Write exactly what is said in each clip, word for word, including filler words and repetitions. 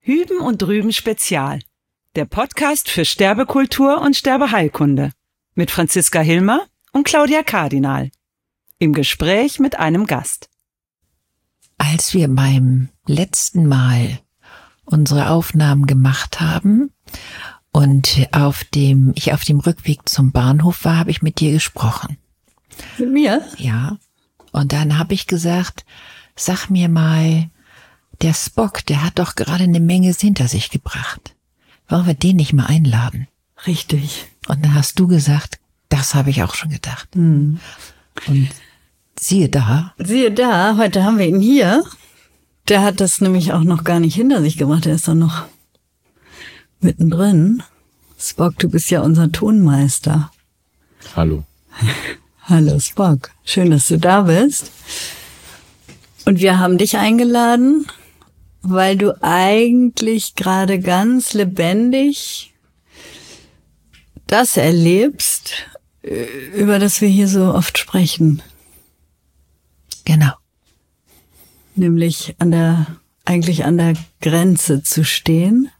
Hüben und Drüben Spezial. Der Podcast für Sterbekultur und Sterbeheilkunde. Mit Franziska Hilmer und Claudia Kardinal. Im Gespräch mit einem Gast. Als wir beim letzten Mal unsere Aufnahmen gemacht haben und auf dem, ich auf dem Rückweg zum Bahnhof war, habe ich mit dir gesprochen. Mit mir? Ja. Und dann habe ich gesagt, sag mir mal, der Spock, der hat doch gerade eine Menge hinter sich gebracht. Wollen wir den nicht mal einladen? Richtig. Und dann hast du gesagt, das habe ich auch schon gedacht. Hm. Und siehe da. Siehe da, heute haben wir ihn hier. Der hat das nämlich auch noch gar nicht hinter sich gebracht. Der ist doch noch mittendrin. Spock, du bist ja unser Tonmeister. Hallo. Hallo Spock, schön, dass du da bist. Und wir haben dich eingeladen, weil du eigentlich gerade ganz lebendig das erlebst, über das wir hier so oft sprechen. Genau. Nämlich an der, eigentlich an der Grenze zu stehen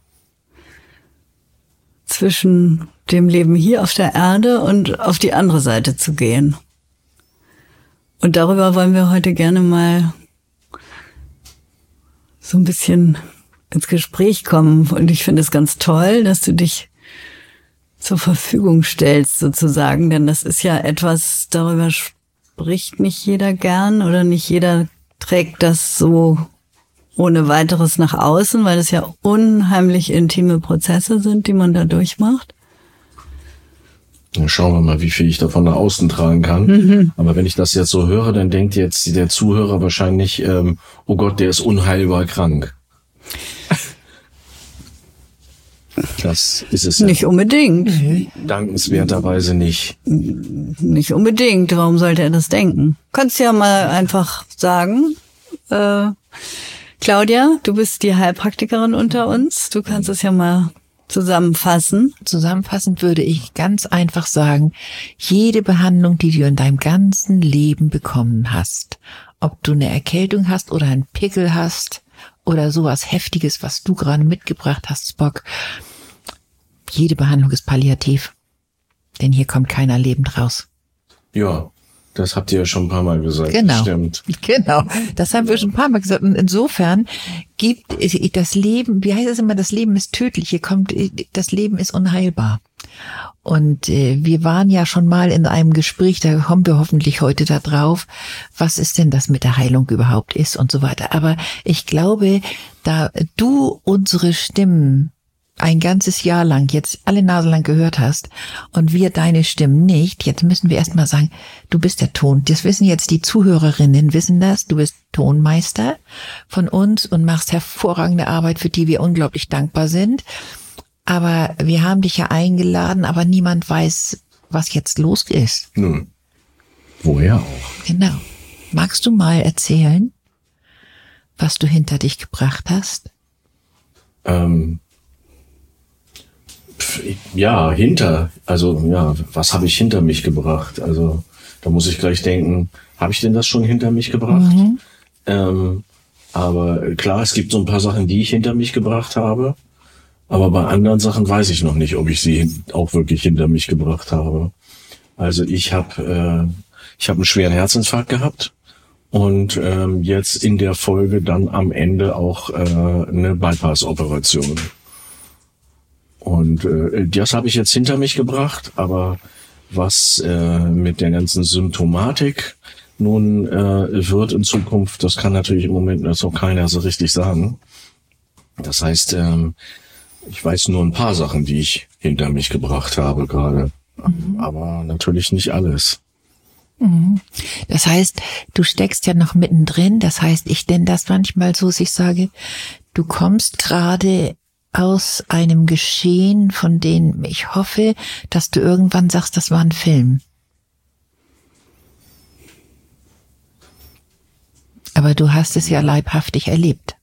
zwischen dem Leben hier auf der Erde und auf die andere Seite zu gehen. Und darüber wollen wir heute gerne mal so ein bisschen ins Gespräch kommen. Und ich finde es ganz toll, dass du dich zur Verfügung stellst, sozusagen. Denn das ist ja etwas, darüber spricht nicht jeder gern oder nicht jeder trägt das so ohne weiteres nach außen, weil es ja unheimlich intime Prozesse sind, die man da durchmacht. Dann schauen wir mal, wie viel ich davon nach außen tragen kann. Mhm. Aber wenn ich das jetzt so höre, dann denkt jetzt der Zuhörer wahrscheinlich, ähm, oh Gott, der ist unheilbar krank. Das ist es ja. Nicht unbedingt. Dankenswerterweise nicht. Nicht unbedingt. Warum sollte er das denken? Kannst ja mal einfach sagen, äh, Claudia, du bist die Heilpraktikerin unter uns. Du kannst es ja mal zusammenfassen. Zusammenfassend würde ich ganz einfach sagen, jede Behandlung, die du in deinem ganzen Leben bekommen hast, ob du eine Erkältung hast oder einen Pickel hast oder sowas Heftiges, was du gerade mitgebracht hast, Spock, jede Behandlung ist palliativ. Denn hier kommt keiner lebend raus. Ja, das habt ihr ja schon ein paar Mal gesagt. Genau. Stimmt. Genau. Das haben wir schon ein paar Mal gesagt. Und insofern gibt das Leben, wie heißt es immer, das Leben ist tödlich. Hier kommt, das Leben ist unheilbar. Und äh, wir waren ja schon mal in einem Gespräch, da kommen wir hoffentlich heute da drauf, was ist denn das mit der Heilung überhaupt ist und so weiter. Aber ich glaube, da du unsere Stimmen ein ganzes Jahr lang jetzt alle Nase lang gehört hast und wir deine Stimmen nicht, jetzt müssen wir erstmal sagen, du bist der Ton. Das wissen jetzt die Zuhörerinnen, wissen das, du bist Tonmeister von uns und machst hervorragende Arbeit, für die wir unglaublich dankbar sind. Aber wir haben dich ja eingeladen, aber niemand weiß, was jetzt los ist. Nun, woher auch? Genau. Magst du mal erzählen, was du hinter dich gebracht hast? Ähm, ja, hinter, also ja, was habe ich hinter mich gebracht? Also da muss ich gleich denken, habe ich denn das schon hinter mich gebracht? Mhm. Ähm, aber klar, es gibt so ein paar Sachen, die ich hinter mich gebracht habe. Aber bei anderen Sachen weiß ich noch nicht, ob ich sie auch wirklich hinter mich gebracht habe. Also ich habe äh, ich habe einen schweren Herzinfarkt gehabt und ähm, jetzt in der Folge dann am Ende auch äh, eine Bypass-Operation. Und äh, das habe ich jetzt hinter mich gebracht, aber was äh, mit der ganzen Symptomatik nun äh, wird in Zukunft, das kann natürlich im Moment das auch keiner so richtig sagen. Das heißt, ähm, ich weiß nur ein paar Sachen, die ich hinter mich gebracht habe gerade, mhm. aber natürlich nicht alles. Das heißt, du steckst ja noch mittendrin. Das heißt, ich nenne das manchmal so, dass ich sage, du kommst gerade aus einem Geschehen, von dem ich hoffe, dass du irgendwann sagst, das war ein Film. Aber du hast es ja leibhaftig erlebt.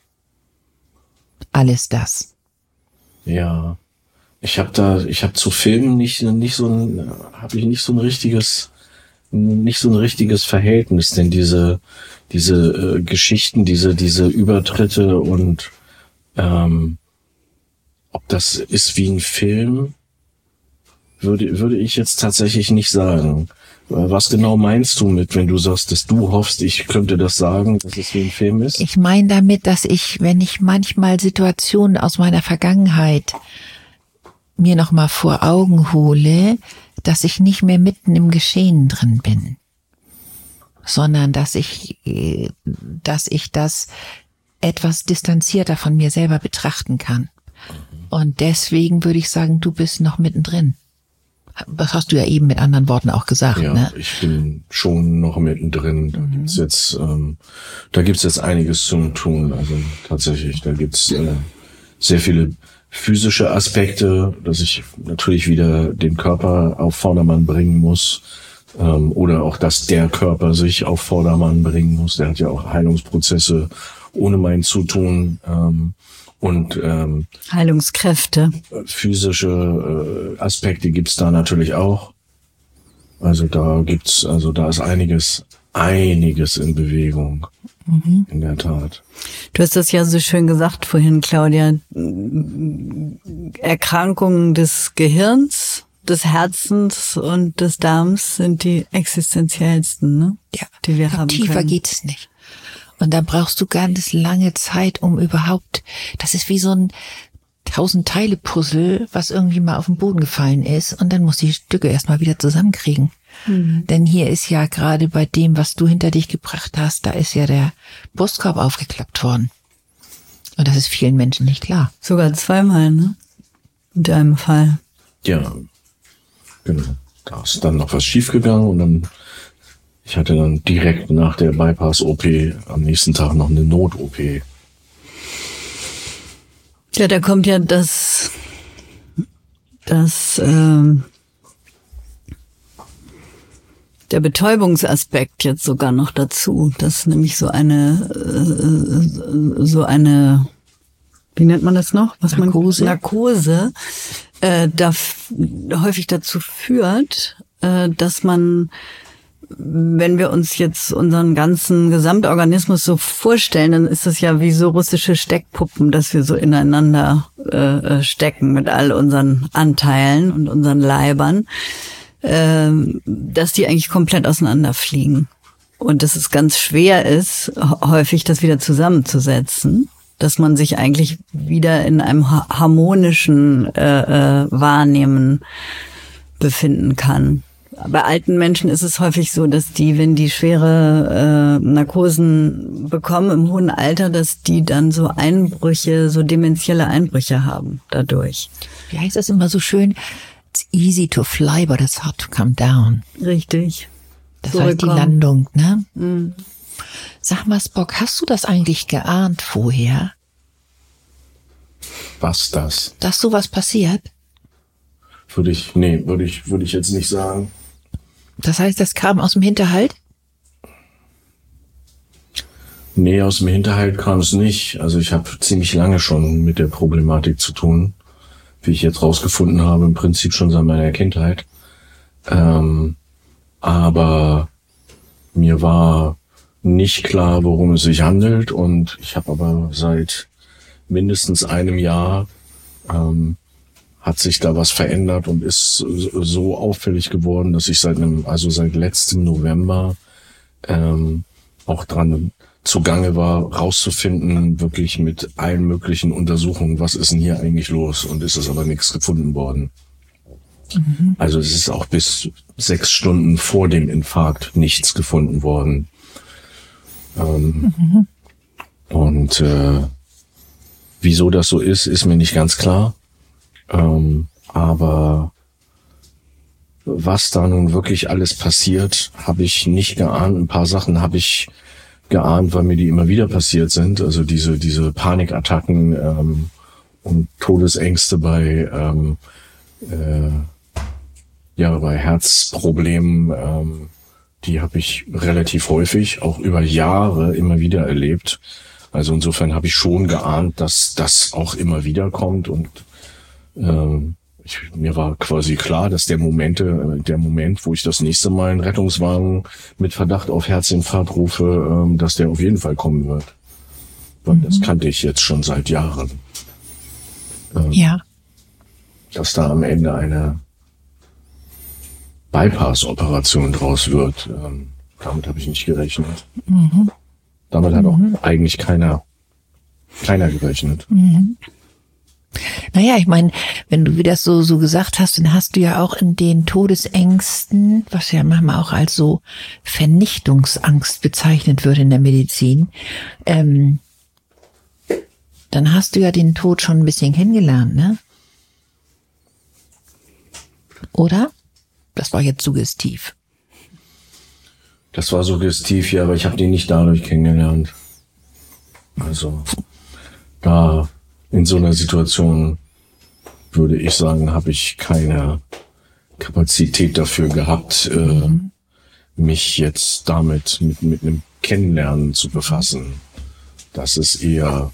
Alles das. Ja, ich habe da, ich habe zu Filmen nicht nicht so ein, habe ich nicht so ein richtiges, nicht so ein richtiges Verhältnis, denn diese diese äh, Geschichten, diese diese Übertritte und Ähm, ob das ist wie ein Film, würde, würde ich jetzt tatsächlich nicht sagen. Was genau meinst du mit, wenn du sagst, dass du hoffst, ich könnte das sagen, dass es wie ein Film ist? Ich meine damit, dass ich, wenn ich manchmal Situationen aus meiner Vergangenheit mir nochmal vor Augen hole, dass ich nicht mehr mitten im Geschehen drin bin, sondern dass ich, dass ich das etwas distanzierter von mir selber betrachten kann. Und deswegen würde ich sagen, du bist noch mittendrin. Das hast du ja eben mit anderen Worten auch gesagt, ja, ne? Ich bin schon noch mittendrin. Da mhm. gibt's jetzt, ähm, da gibt's jetzt einiges zum tun. Also tatsächlich, da gibt's äh, sehr viele physische Aspekte, dass ich natürlich wieder den Körper auf Vordermann bringen muss, ähm, oder auch, dass der Körper sich auf Vordermann bringen muss. Der hat ja auch Heilungsprozesse ohne mein Zutun. Ähm, Und ähm, Heilungskräfte. Physische äh, Aspekte gibt's da natürlich auch. Also da gibt's, also da ist einiges, einiges in Bewegung. Mhm. In der Tat. Du hast das ja so schön gesagt vorhin, Claudia. Erkrankungen des Gehirns, des Herzens und des Darms sind die existenziellsten, ne? Ja, die wir haben tiefer können. Geht es nicht. Und da brauchst du ganz lange Zeit, um überhaupt, das ist wie so ein Tausend-Teile-Puzzle, was irgendwie mal auf den Boden gefallen ist, und dann musst du die Stücke erstmal wieder zusammenkriegen. Mhm. Denn hier ist ja gerade bei dem, was du hinter dich gebracht hast, da ist ja der Brustkorb aufgeklappt worden. Und das ist vielen Menschen nicht klar. Sogar zweimal, ne? In deinem Fall. Ja, genau. Da ist dann noch was schiefgegangen und dann ich hatte dann direkt nach der Bypass-O P am nächsten Tag noch eine Not-O P. Ja, da kommt ja das, das, ähm, der Betäubungsaspekt jetzt sogar noch dazu, dass nämlich so eine, äh, so eine, wie nennt man das noch? Was Narkose. Man, Narkose, äh, da häufig dazu führt, äh, dass man, wenn wir uns jetzt unseren ganzen Gesamtorganismus so vorstellen, dann ist das ja wie so russische Steckpuppen, dass wir so ineinander äh, stecken mit all unseren Anteilen und unseren Leibern, äh, dass die eigentlich komplett auseinanderfliegen. Und dass es ganz schwer ist, häufig das wieder zusammenzusetzen, dass man sich eigentlich wieder in einem harmonischen äh, äh, Wahrnehmen befinden kann. Bei alten Menschen ist es häufig so, dass die, wenn die schwere äh, Narkosen bekommen im hohen Alter, dass die dann so Einbrüche, so dementielle Einbrüche haben dadurch. Wie heißt das immer so schön? It's easy to fly, but it's hard to come down. Richtig. Das ist halt die Landung, ne? Mhm. Sag mal, Spock, hast du das eigentlich geahnt vorher? Was das? Dass sowas passiert? Würde ich, nee, würde ich, würde ich jetzt nicht sagen. Das heißt, das kam aus dem Hinterhalt? Nee, aus dem Hinterhalt kam es nicht. Also ich habe ziemlich lange schon mit der Problematik zu tun, wie ich jetzt rausgefunden habe, im Prinzip schon seit meiner Kindheit. Ähm, aber mir war nicht klar, worum es sich handelt, und ich habe aber seit mindestens einem Jahr ähm, hat sich da was verändert und ist so auffällig geworden, dass ich seit einem, also seit letztem November ähm, auch dran zugange war, rauszufinden, wirklich mit allen möglichen Untersuchungen, was ist denn hier eigentlich los, und ist es aber nichts gefunden worden. Mhm. Also es ist auch bis sechs Stunden vor dem Infarkt nichts gefunden worden. Ähm, mhm. Und äh, wieso das so ist, ist mir nicht ganz klar. Ähm, aber was da nun wirklich alles passiert, habe ich nicht geahnt. Ein paar Sachen habe ich geahnt, weil mir die immer wieder passiert sind. Also diese diese Panikattacken ähm, und Todesängste bei ähm, äh, ja bei Herzproblemen, ähm, die habe ich relativ häufig, auch über Jahre immer wieder erlebt. Also insofern habe ich schon geahnt, dass das auch immer wieder kommt, und ähm, ich, mir war quasi klar, dass der Momente, der Moment, wo ich das nächste Mal einen Rettungswagen mit Verdacht auf Herzinfarkt rufe, ähm, dass der auf jeden Fall kommen wird. Weil mhm. das kannte ich jetzt schon seit Jahren. ähm, Ja. dass da am Ende eine Bypass-Operation draus wird. Ähm, damit habe ich nicht gerechnet. Mhm. Damit hat Mhm. auch eigentlich keiner, keiner gerechnet. Mhm. Naja, ich meine, wenn du das so, so gesagt hast, dann hast du ja auch in den Todesängsten, was ja manchmal auch als so Vernichtungsangst bezeichnet wird in der Medizin, ähm, dann hast du ja den Tod schon ein bisschen kennengelernt, ne? Oder? Das war jetzt suggestiv. Das war suggestiv, ja, aber ich habe den nicht dadurch kennengelernt. Also da in so einer Situation würde ich sagen, habe ich keine Kapazität dafür gehabt, Mhm. äh, mich jetzt damit mit, mit einem Kennenlernen zu befassen. Das ist eher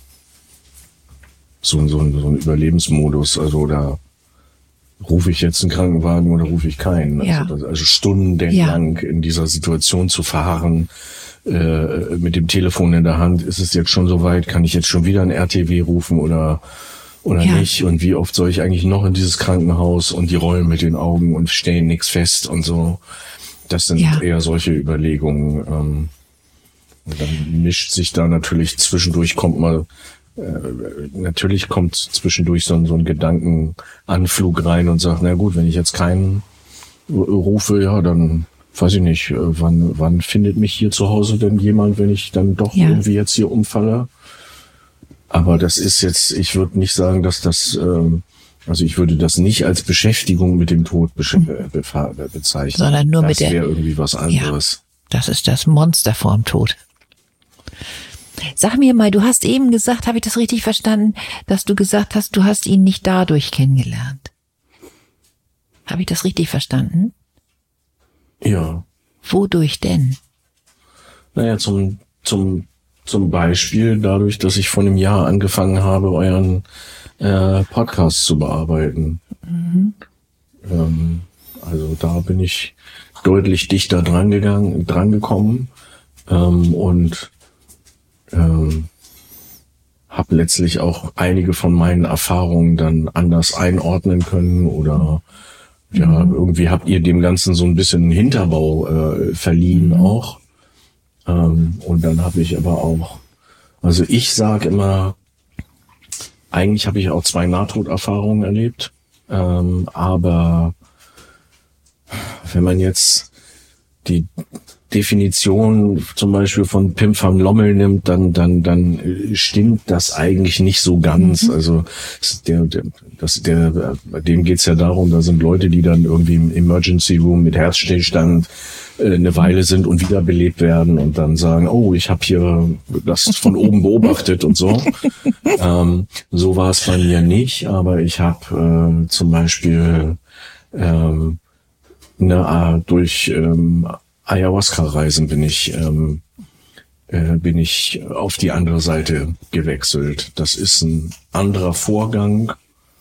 so, ein- so, ein, so ein Überlebensmodus. Also da rufe ich jetzt einen Krankenwagen oder rufe ich keinen. Ja. Also, das, also stundenlang in dieser Situation zu verharren, äh, mit dem Telefon in der Hand, ist es jetzt schon soweit, kann ich jetzt schon wieder ein R T W rufen oder oder Ja. nicht? Und wie oft soll ich eigentlich noch in dieses Krankenhaus und die rollen mit den Augen und stellen nichts fest und so. Das sind Ja. eher solche Überlegungen. Ähm, und dann mischt sich da natürlich zwischendurch kommt mal äh, natürlich kommt zwischendurch so ein, so ein Gedankenanflug rein und sagt, na gut, wenn ich jetzt keinen rufe, ja, dann weiß ich nicht, äh, wann, wann findet mich hier zu Hause denn jemand, wenn ich dann doch Ja. irgendwie jetzt hier umfalle? Aber das ist jetzt, ich würde nicht sagen, dass das, ähm, also ich würde das nicht als Beschäftigung mit dem Tod besch- äh, befa- äh, bezeichnen. Sondern nur das mit der- wäre irgendwie was anderes. Das ist das Monster vorm Tod. Sag mir mal, du hast eben gesagt, habe ich das richtig verstanden, dass du gesagt hast, du hast ihn nicht dadurch kennengelernt. Habe ich das richtig verstanden? Ja. Wodurch denn? Naja, zum, zum, zum Beispiel dadurch, dass ich vor einem Jahr angefangen habe, euren äh, Podcast zu bearbeiten. Mhm. Ähm, also da bin ich deutlich dichter dran gegangen, dran gekommen ähm, und ähm, habe letztlich auch einige von meinen Erfahrungen dann anders einordnen können oder ja, Mhm. irgendwie habt ihr dem Ganzen so ein bisschen Hinterbau äh, verliehen Mhm. auch. Ähm, und dann habe ich aber auch, also ich sage immer, eigentlich habe ich auch zwei Nahtoderfahrungen erlebt, ähm, aber wenn man jetzt die Definition zum Beispiel von Pim van Lommel nimmt, dann dann dann stimmt das eigentlich nicht so ganz. Also der, der, das, der, bei dem geht's ja darum, da sind Leute, die dann irgendwie im Emergency Room mit Herzstillstand äh, eine Weile sind und wiederbelebt werden und dann sagen, oh, ich habe hier das von oben beobachtet und so. Ähm, so war es bei mir nicht, aber ich habe äh, zum Beispiel ähm, eine, äh, durch ähm, Ayahuasca-Reisen bin ich ähm, äh, bin ich auf die andere Seite gewechselt. Das ist ein anderer Vorgang,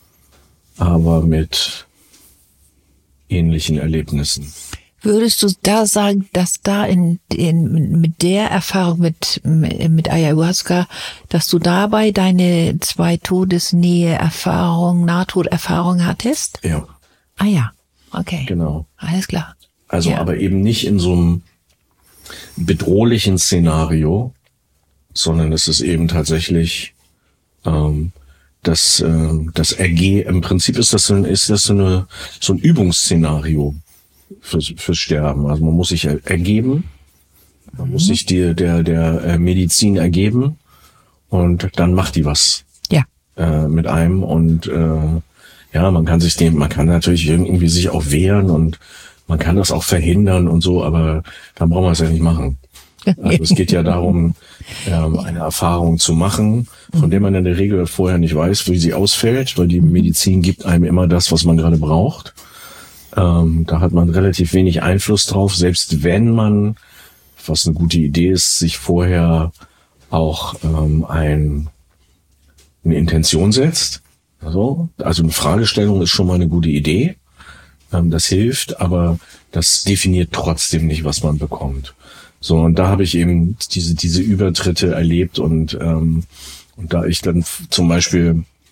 aber mit ähnlichen Erlebnissen. Würdest du da sagen, dass da in, in mit der Erfahrung mit mit Ayahuasca, dass du dabei deine zwei Todesnähe-Erfahrungen, Nahtoderfahrungen hattest? Ja, Ah ja, okay, genau. alles klar. Also Ja. aber eben nicht in so einem bedrohlichen Szenario, sondern es ist eben tatsächlich ähm, das ähm, das Erge im Prinzip ist das so ein, ist das so eine so ein Übungsszenario fürs fürs Sterben. Also man muss sich er- ergeben, man muss sich die, der der äh, Medizin ergeben und dann macht die was Ja, äh, mit einem und äh, ja, man kann sich dem, man kann natürlich irgendwie sich auch wehren und man kann das auch verhindern und so, aber dann braucht man es ja nicht machen. Also es geht ja darum, ähm, eine Erfahrung zu machen, von der man in der Regel vorher nicht weiß, wie sie ausfällt, weil die Medizin gibt einem immer das, was man gerade braucht. Ähm, da hat man relativ wenig Einfluss drauf, selbst wenn man, was eine gute Idee ist, sich vorher auch ähm, ein, eine Intention setzt. Also, also eine Fragestellung ist schon mal eine gute Idee. Ähm, das hilft, aber das definiert trotzdem nicht, was man bekommt. So, und da habe ich eben diese diese Übertritte erlebt und ähm, und da ich dann f- zum Beispiel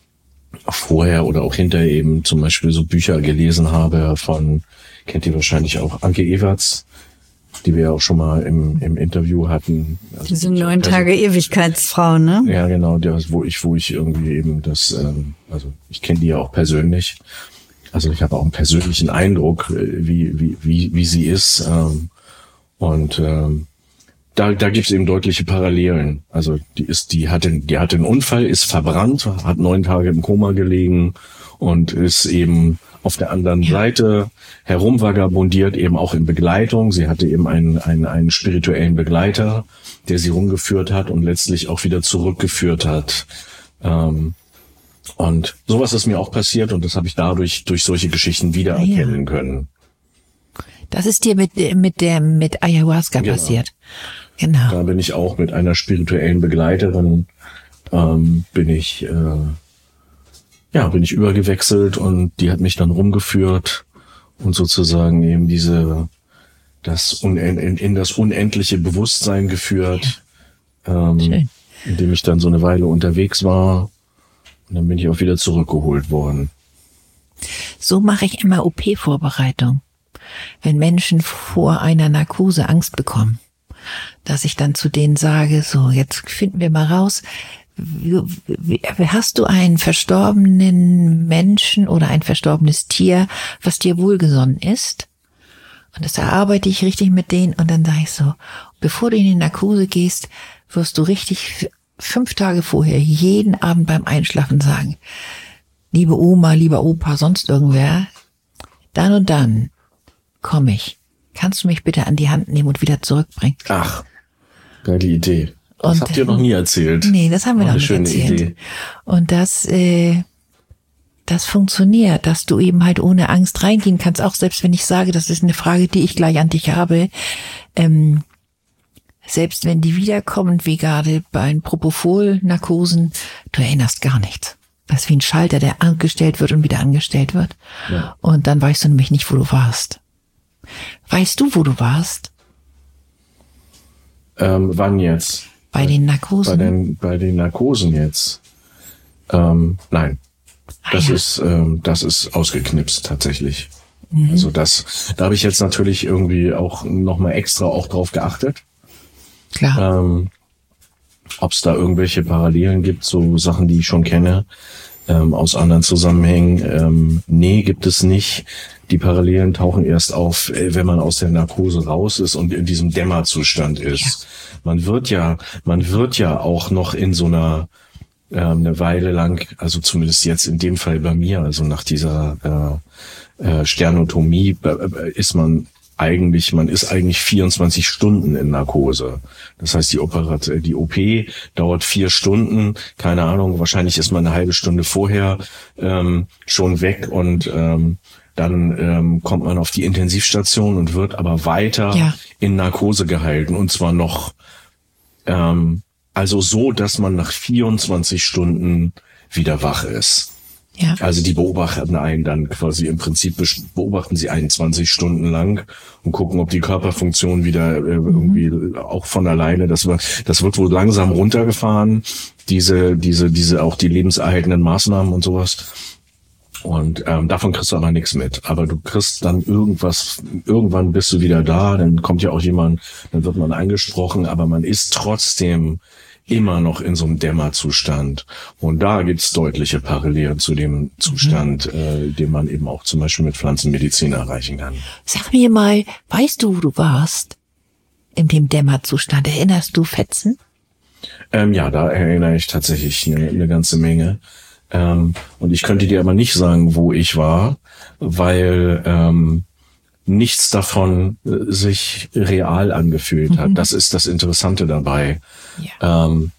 vorher oder auch hinterher eben zum Beispiel so Bücher gelesen habe von, kennt ihr wahrscheinlich auch, Anke Everts, die wir ja auch schon mal im, im Interview hatten. Also Diese neun Tage Ewigkeitsfrau, ne? Ja, genau, das, wo ich, wo ich irgendwie eben das, ähm, also ich kenne die ja auch persönlich. Also ich habe auch einen persönlichen Eindruck, wie, wie, wie, wie sie ist. Ähm, und ähm, da, da gibt es eben deutliche Parallelen. Also die ist, die hatte, die hatte einen Unfall, ist verbrannt, hat neun Tage im Koma gelegen und ist eben auf der anderen ja. Seite herumvagabundiert, eben auch in Begleitung. Sie hatte eben einen, einen, einen spirituellen Begleiter, der sie rumgeführt hat und letztlich auch wieder zurückgeführt hat. Ähm, und sowas ist mir auch passiert und das habe ich dadurch durch solche Geschichten wiedererkennen ja. können. Das ist dir mit, mit der, mit Ayahuasca genau. passiert. Genau. Da bin ich auch mit einer spirituellen Begleiterin, ähm, bin ich, äh, ja, bin ich übergewechselt und die hat mich dann rumgeführt und sozusagen eben diese, das un, in, in das unendliche Bewusstsein geführt, ja. ähm, in dem ich dann so eine Weile unterwegs war und dann bin ich auch wieder zurückgeholt worden. So mache ich immer O P-Vorbereitung. Wenn Menschen vor einer Narkose Angst bekommen, dass ich dann zu denen sage, so, jetzt finden wir mal raus, wie, wie, hast du einen verstorbenen Menschen oder ein verstorbenes Tier, was dir wohlgesonnen ist? Und das erarbeite ich richtig mit denen und dann sage ich so, bevor du in die Narkose gehst, wirst du richtig fünf Tage vorher jeden Abend beim Einschlafen sagen, liebe Oma, lieber Opa, sonst irgendwer, dann und dann komme ich. Kannst du mich bitte an die Hand nehmen und wieder zurückbringen? Ach, geile Idee. Das und, habt ihr noch nie erzählt. Nee, das haben wir noch nicht erzählt. Idee. Und das, äh, das funktioniert, dass du eben halt ohne Angst reingehen kannst. Auch selbst wenn ich sage, das ist eine Frage, die ich gleich an dich habe, ähm, selbst wenn die wiederkommen, wie gerade bei den Propofol-Narkosen, du erinnerst gar nichts. Das ist wie ein Schalter, der angestellt wird und wieder angestellt wird. Ja. Und dann weißt du nämlich nicht, wo du warst. Weißt du, wo du warst? Ähm, wann jetzt? Bei den Narkosen? Bei den, bei den Narkosen jetzt. Ähm, nein. Ah, das ja. ist, ähm, das ist ausgeknipst tatsächlich. Mhm. Also das, da habe ich jetzt natürlich irgendwie auch nochmal extra auch drauf geachtet. Klar. Ähm, ob es da irgendwelche Parallelen gibt, so Sachen, die ich schon kenne, ähm, aus anderen Zusammenhängen. Ähm, nee, gibt es nicht. Die Parallelen tauchen erst auf, wenn man aus der Narkose raus ist und in diesem Dämmerzustand ist. Ja. Man wird ja, man wird ja auch noch in so einer äh, eine Weile lang, also zumindest jetzt in dem Fall bei mir, also nach dieser äh, äh, Sternotomie äh, ist man eigentlich, man ist eigentlich vierundzwanzig Stunden in Narkose. Das heißt, die Operat, die O P dauert vier Stunden, keine Ahnung, wahrscheinlich ist man eine halbe Stunde vorher ähm, schon weg und ähm, dann ähm, kommt man auf die Intensivstation und wird aber weiter ja. in Narkose gehalten und zwar noch ähm, also so, dass man nach vierundzwanzig Stunden wieder wach ist. Ja. Also die beobachten einen dann quasi im Prinzip beobachten sie einen zwanzig Stunden lang und gucken, ob die Körperfunktion wieder äh, irgendwie mhm. auch von alleine, das wird, das wird wohl langsam runtergefahren, diese, diese, diese auch die lebenserhaltenden Maßnahmen und sowas. Und ähm, davon kriegst du aber nichts mit. Aber du kriegst dann irgendwas, irgendwann bist du wieder da, dann kommt ja auch jemand, dann wird man angesprochen, aber man ist trotzdem immer noch in so einem Dämmerzustand. Und da gibt's deutliche Parallelen zu dem Zustand, mhm. äh, den man eben auch zum Beispiel mit Pflanzenmedizin erreichen kann. Sag mir mal, weißt du, wo du warst? In dem Dämmerzustand. Erinnerst du Fetzen? Ähm, ja, da erinnere ich tatsächlich eine, eine ganze Menge. Ähm, und ich könnte dir aber nicht sagen, wo ich war, weil ähm, nichts davon äh, sich real angefühlt hat. Mhm. Das ist das Interessante dabei. Ja. Ähm,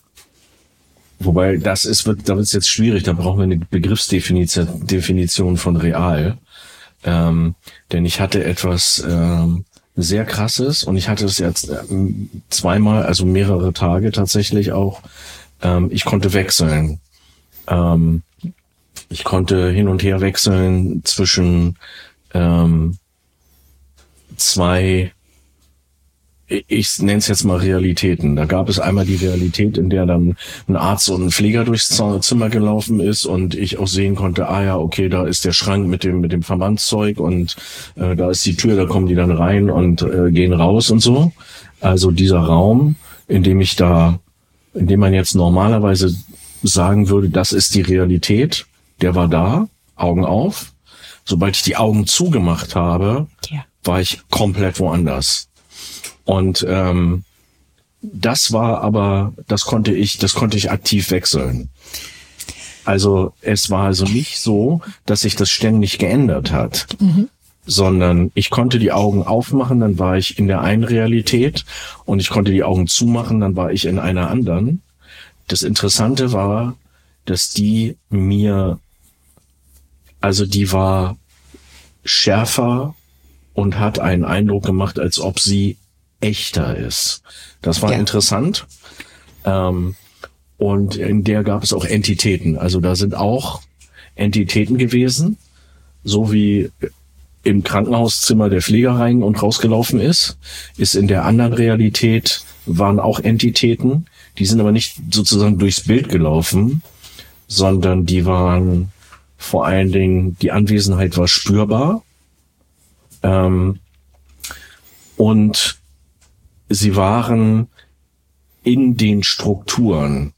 wobei das ist, wird, da wird es jetzt schwierig. Da brauchen wir eine Begriffsdefinition Definition von real. Ähm, denn ich hatte etwas ähm, sehr Krasses und ich hatte es jetzt ähm, zweimal, also mehrere Tage tatsächlich auch. Ähm, ich konnte wechseln. Ähm, ich konnte hin und her wechseln zwischen ähm, zwei ich nenne es jetzt mal Realitäten. Da gab es einmal die Realität, in der dann ein Arzt und ein Pfleger durchs Zimmer gelaufen ist und ich auch sehen konnte, ah ja, okay, da ist der Schrank mit dem mit dem Verbandszeug und äh, da ist die Tür, da kommen die dann rein und äh, gehen raus und so. Also dieser Raum, in dem ich da, in dem man jetzt normalerweise sagen würde, das ist die Realität, der war da, Augen auf. Sobald ich die Augen zugemacht habe, ja. war ich komplett woanders. Und ähm, das war aber, das konnte ich, das konnte ich aktiv wechseln. Also es war also nicht so, dass sich das ständig geändert hat, mhm. sondern ich konnte die Augen aufmachen, dann war ich in der einen Realität und ich konnte die Augen zumachen, dann war ich in einer anderen. Das Interessante war, dass die mir, also die war schärfer und hat einen Eindruck gemacht, als ob sie echter ist. Das war ja. interessant. Ähm, und in der gab es auch Entitäten. Also da sind auch Entitäten gewesen, so wie im Krankenhauszimmer der Pfleger rein und rausgelaufen ist, ist in der anderen Realität waren auch Entitäten, die sind aber nicht sozusagen durchs Bild gelaufen, sondern die waren vor allen Dingen, die Anwesenheit war spürbar, ähm, und sie waren in den Strukturen.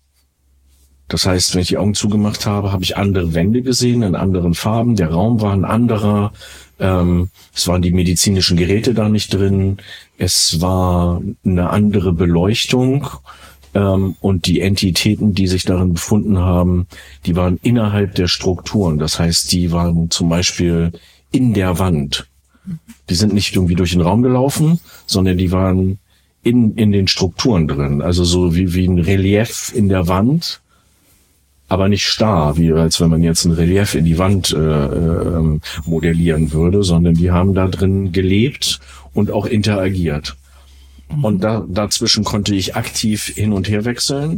Das heißt, wenn ich die Augen zugemacht habe, habe ich andere Wände gesehen, in anderen Farben. Der Raum war ein anderer. Ähm, es waren die medizinischen Geräte da nicht drin. Es war eine andere Beleuchtung. Ähm, und die Entitäten, die sich darin befunden haben, die waren innerhalb der Strukturen. Das heißt, die waren zum Beispiel in der Wand. Die sind nicht irgendwie durch den Raum gelaufen, sondern die waren in in den Strukturen drin. Also so wie wie ein Relief in der Wand, aber nicht starr, wie als wenn man jetzt ein Relief in die Wand äh, äh, modellieren würde, sondern die haben da drin gelebt und auch interagiert. Mhm. Und da dazwischen konnte ich aktiv hin und her wechseln,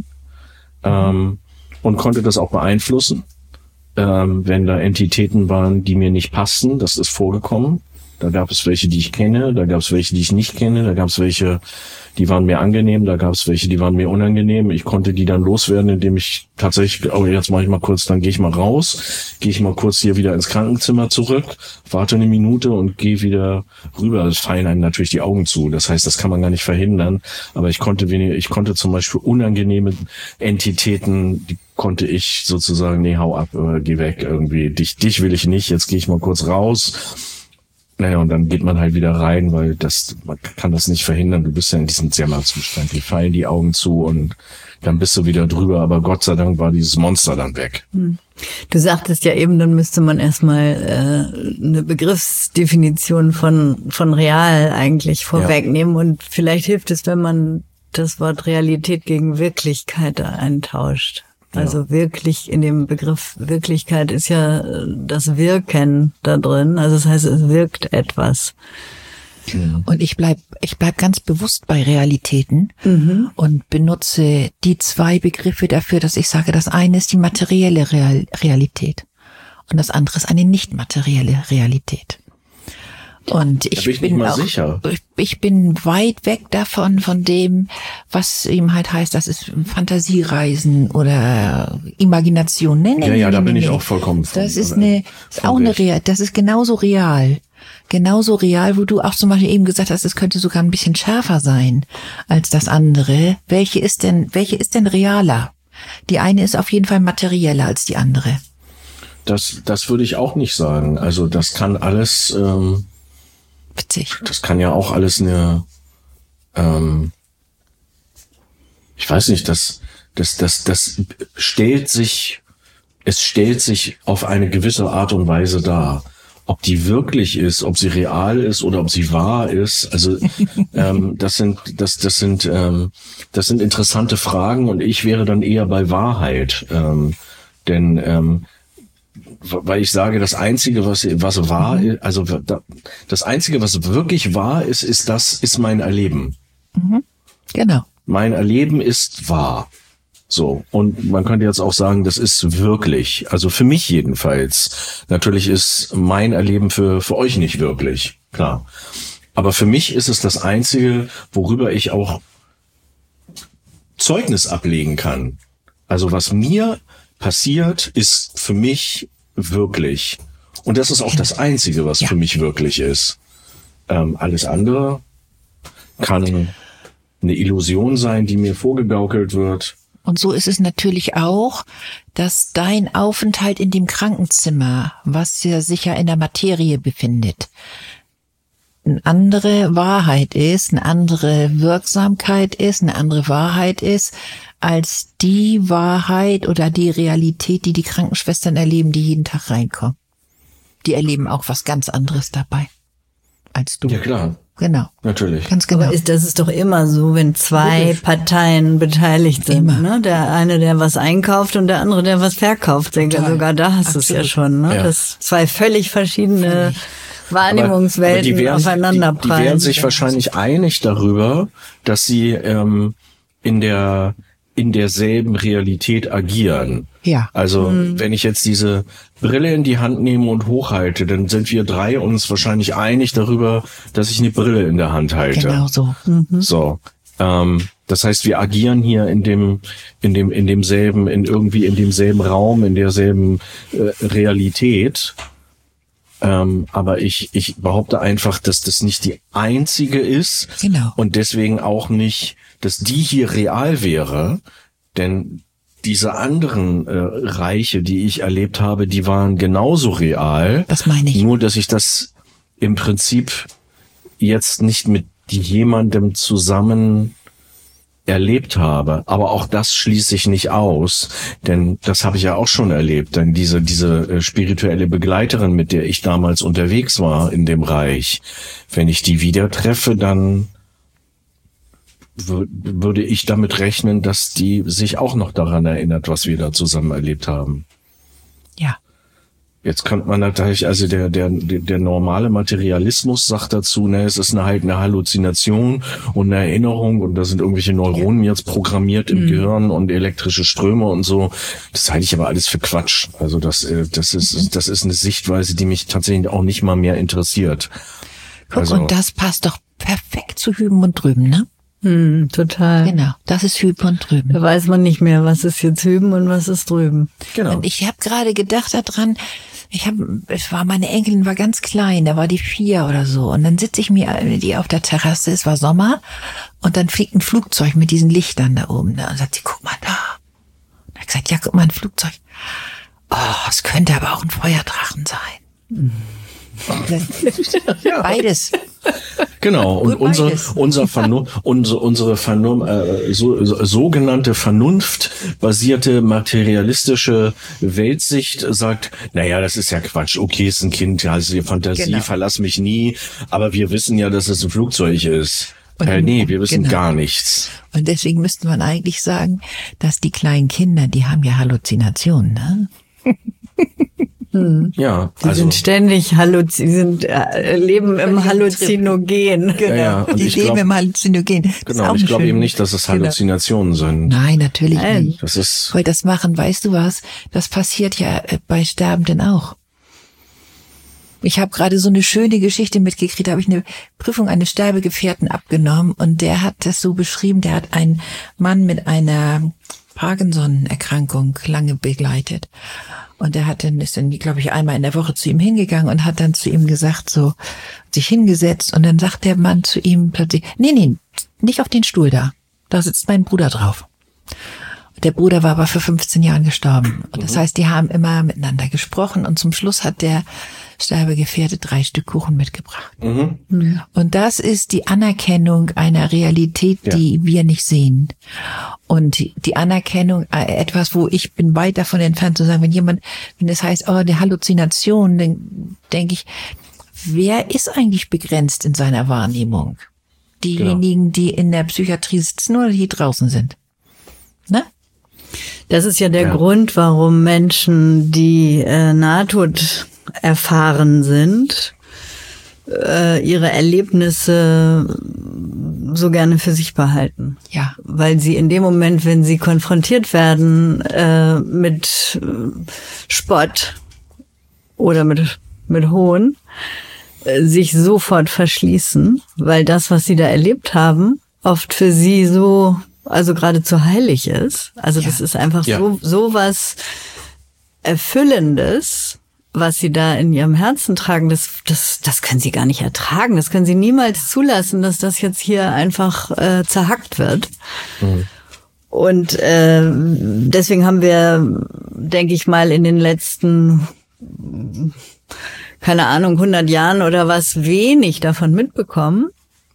ähm, und konnte das auch beeinflussen, ähm, wenn da Entitäten waren, die mir nicht passten. Das ist vorgekommen. Da gab es welche, die ich kenne, da gab es welche, die ich nicht kenne, da gab es welche, die waren mir angenehm, da gab es welche, die waren mir unangenehm. Ich konnte die dann loswerden, indem ich tatsächlich, oh, jetzt mache ich mal kurz, dann gehe ich mal raus, gehe ich mal kurz hier wieder ins Krankenzimmer zurück, warte eine Minute und gehe wieder rüber. Das fallen einem natürlich die Augen zu. Das heißt, das kann man gar nicht verhindern. Aber ich konnte weniger, ich konnte zum Beispiel unangenehme Entitäten, die konnte ich sozusagen, nee, hau ab, äh, geh weg irgendwie. Dich, dich will ich nicht, jetzt gehe ich mal kurz raus. Naja, und dann geht man halt wieder rein, weil das, man kann das nicht verhindern. Du bist ja in diesem Jammerzustand. Die fallen die Augen zu und dann bist du wieder drüber. Aber Gott sei Dank war dieses Monster dann weg. Du sagtest ja eben, dann müsste man erstmal äh, eine Begriffsdefinition von von real eigentlich vorwegnehmen. Ja. Und vielleicht hilft es, wenn man das Wort Realität gegen Wirklichkeit eintauscht. Also ja. wirklich in dem Begriff Wirklichkeit ist ja das Wirken da drin. Also das heißt, es wirkt etwas. Und ich bleib, ich bleib ganz bewusst bei Realitäten mhm. und benutze die zwei Begriffe dafür, dass ich sage, das eine ist die materielle Real- Realität und das andere ist eine nicht materielle Realität. Und ich, bin, ich bin auch, sicher. Ich, ich bin weit weg davon, von dem, was eben halt heißt, das ist Fantasiereisen oder Imagination. Nee, nee, ja, ja, nee, da nee, bin nee. ich auch vollkommen von. Das ist eine, ist auch eine Real, das ist genauso real. Genauso real, wo du auch zum Beispiel eben gesagt hast, es könnte sogar ein bisschen schärfer sein als das andere. Welche ist denn, welche ist denn realer? Die eine ist auf jeden Fall materieller als die andere. Das, das würde ich auch nicht sagen. Also das kann alles, ähm, Witzig. Das kann ja auch alles eine, ähm, ich weiß nicht, das, das, das, das stellt sich, es stellt sich auf eine gewisse Art und Weise dar. Ob die wirklich ist, ob sie real ist oder ob sie wahr ist, also ähm, das sind, das, das sind, ähm, das sind interessante Fragen und ich wäre dann eher bei Wahrheit, ähm, denn ähm, weil ich sage, das Einzige, was was wahr ist, also das Einzige, was wirklich wahr ist, ist das, ist mein Erleben. Mhm. Genau. Mein Erleben ist wahr. So. Und man könnte jetzt auch sagen, das ist wirklich. Also für mich jedenfalls. Natürlich ist mein Erleben für für euch nicht wirklich. Klar. Aber für mich ist es das Einzige, worüber ich auch Zeugnis ablegen kann. Also was mir passiert, ist für mich wirklich. Und das ist auch das Einzige, was ja. für mich wirklich ist. Ähm, alles andere kann eine Illusion sein, die mir vorgegaukelt wird. Und so ist es natürlich auch, dass dein Aufenthalt in dem Krankenzimmer, was ja sich ja in der Materie befindet, eine andere Wahrheit ist, eine andere Wirksamkeit ist, eine andere Wahrheit ist, als die Wahrheit oder die Realität, die die Krankenschwestern erleben, die jeden Tag reinkommen. Die erleben auch was ganz anderes dabei als du. Ja, klar. Genau. Natürlich. Ganz genau. Aber ist, das ist doch immer so, wenn zwei Wirklich? Parteien beteiligt sind. Immer. Ne? Der eine, der was einkauft und der andere, der was verkauft. Ich denke, sogar da hast du es ja schon. Ne? Ja. Das zwei völlig verschiedene Völlig. Wahrnehmungswelten aber, aber die werden, aufeinanderprallen. Die, die werden sich wahrscheinlich einig darüber, dass sie ähm, in der in derselben Realität agieren. Ja. Also hm. wenn ich jetzt diese Brille in die Hand nehme und hochhalte, dann sind wir drei uns wahrscheinlich einig darüber, dass ich eine Brille in der Hand halte. Genau so. Mhm. So. Ähm, das heißt, wir agieren hier in dem in dem in demselben in irgendwie in demselben Raum, in derselben äh, Realität. Ähm, aber ich ich behaupte einfach, dass das nicht die einzige ist. Genau. Und deswegen auch nicht, dass die hier real wäre, denn diese anderen äh, Reiche, die ich erlebt habe, die waren genauso real. Das meine ich. Nur, dass ich das im Prinzip jetzt nicht mit jemandem zusammen erlebt habe. Aber auch das schließe ich nicht aus, denn das habe ich ja auch schon erlebt. Denn diese diese äh, spirituelle Begleiterin, mit der ich damals unterwegs war in dem Reich, wenn ich die wieder treffe, dann würde ich damit rechnen, dass die sich auch noch daran erinnert, was wir da zusammen erlebt haben. Ja. Jetzt könnte man natürlich, also der der der normale Materialismus sagt dazu, ne, es ist eine halt eine Halluzination und eine Erinnerung und da sind irgendwelche Neuronen jetzt programmiert im mhm. Gehirn und elektrische Ströme und so. Das halte ich aber alles für Quatsch. Also das das ist mhm. das ist eine Sichtweise, die mich tatsächlich auch nicht mal mehr interessiert. Guck, also, und das passt doch perfekt zu Hüben und Drüben, ne? Hm, total. Genau, das ist Hüben und Drüben. Da weiß man nicht mehr, was ist jetzt hüben und was ist drüben. Genau. Und ich habe gerade gedacht daran, ich habe, es war, meine Enkelin war ganz klein, da war die vier oder so. Und dann sitze ich mir die auf der Terrasse, es war Sommer, und dann fliegt ein Flugzeug mit diesen Lichtern da oben. Da. Und sagt sie, guck mal da. Und er hat gesagt, ja, guck mal, ein Flugzeug. Oh, es könnte aber auch ein Feuerdrachen sein. Ja. Beides. Genau, und Gut, unser, beides. unser Vernun- unsere, unsere Vernun- äh, so, so, sogenannte vernunftbasierte materialistische Weltsicht sagt, naja, das ist ja Quatsch, okay, ist ein Kind, also die Fantasie, Genau. verlass mich nie, aber wir wissen ja, dass es ein Flugzeug ist. Und- Äh, nee, wir wissen genau. gar nichts. Und deswegen müsste man eigentlich sagen, dass die kleinen Kinder, die haben ja Halluzinationen, ne? Ja, Die also sind ständig Halluz, die sind, äh, leben im Halluzinogen. ja, ja, und die ich leben glaub- im Halluzinogen. Das ist genau, auch ich eine glaube schöne- eben nicht, dass es Genau. Halluzinationen sind. Nein, natürlich Nein. nicht. Das ist Weil das machen, weißt du was, das passiert ja äh, bei Sterbenden auch. Ich habe gerade so eine schöne Geschichte mitgekriegt, da habe ich eine Prüfung eines Sterbegefährten abgenommen und der hat das so beschrieben, der hat einen Mann mit einer Parkinson-Erkrankung lange begleitet. Und der hat dann, ist dann, glaube ich, einmal in der Woche zu ihm hingegangen und hat dann zu ihm gesagt, so, sich hingesetzt und dann sagt der Mann zu ihm plötzlich, nee, nee, nicht auf den Stuhl da. Da sitzt mein Bruder drauf. Der Bruder war aber vor fünfzehn Jahren gestorben. Und das heißt, die haben immer miteinander gesprochen und zum Schluss hat der Sterbegefährte drei Stück Kuchen mitgebracht. mhm. Und das ist die Anerkennung einer Realität, Ja. die wir nicht sehen. Und die Anerkennung, äh, etwas, wo ich bin weit davon entfernt zu sagen, wenn jemand, wenn es heißt, oh, die Halluzination, dann denke ich, wer ist eigentlich begrenzt in seiner Wahrnehmung? Diejenigen, die in der Psychiatrie sitzen oder die draußen sind? Ne? Das ist ja der Ja. Grund, warum Menschen, die äh, Nahtod erfahren sind, äh, ihre Erlebnisse so gerne für sich behalten. Ja. Weil sie in dem Moment, wenn sie konfrontiert werden äh, mit äh, Spott oder mit, mit Hohn, äh, sich sofort verschließen, weil das, was sie da erlebt haben, oft für sie so, also geradezu heilig ist. Also ja. das ist einfach ja. so, so was Erfüllendes, was sie da in ihrem Herzen tragen, das, das, das können sie gar nicht ertragen. Das können sie niemals zulassen, dass das jetzt hier einfach äh, zerhackt wird. Mhm. Und äh, deswegen haben wir, denke ich mal, in den letzten, keine Ahnung, hundert Jahren oder was, wenig davon mitbekommen,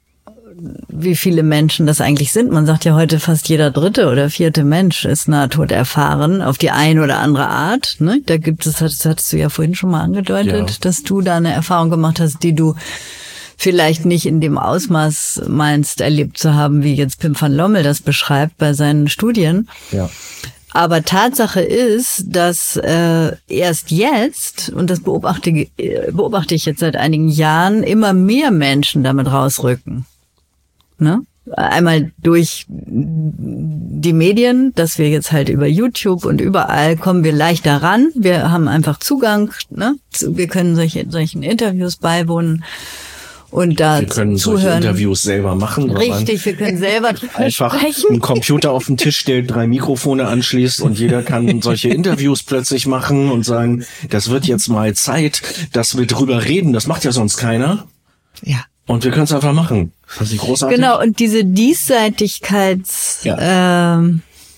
wie viele Menschen das eigentlich sind. Man sagt ja heute, fast jeder dritte oder vierte Mensch ist Nahtod erfahren, auf die eine oder andere Art. Ne? Da gibt es, das hattest du ja vorhin schon mal angedeutet, ja. dass du da eine Erfahrung gemacht hast, die du vielleicht nicht in dem Ausmaß meinst, erlebt zu haben, wie jetzt Pim van Lommel das beschreibt bei seinen Studien. Ja. Aber Tatsache ist, dass äh, erst jetzt, und das beobachte, beobachte ich jetzt seit einigen Jahren, immer mehr Menschen damit rausrücken. Ne? Einmal durch die Medien, dass wir jetzt halt über YouTube und überall kommen wir leichter ran. Wir haben einfach Zugang, ne? Wir können solche, solchen Interviews beiwohnen und da wir können zuhören. Solche Interviews selber machen. Richtig, wir können selber einfach sprechen. einen Computer auf den Tisch stellt, drei Mikrofone anschließt und jeder kann solche Interviews plötzlich machen und sagen, das wird jetzt mal Zeit, dass wir drüber reden. Das macht ja sonst keiner. Ja. Und wir können es einfach machen. Das ist nicht großartig. Genau, und diese Diesseitigkeits ja. äh,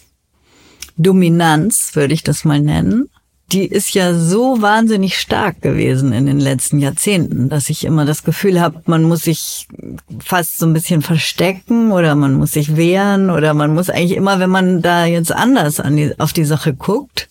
Dominanz, würde ich das mal nennen, die ist ja so wahnsinnig stark gewesen in den letzten Jahrzehnten, dass ich immer das Gefühl habe, man muss sich fast so ein bisschen verstecken oder man muss sich wehren oder man muss eigentlich immer, wenn man da jetzt anders an die, auf die Sache guckt,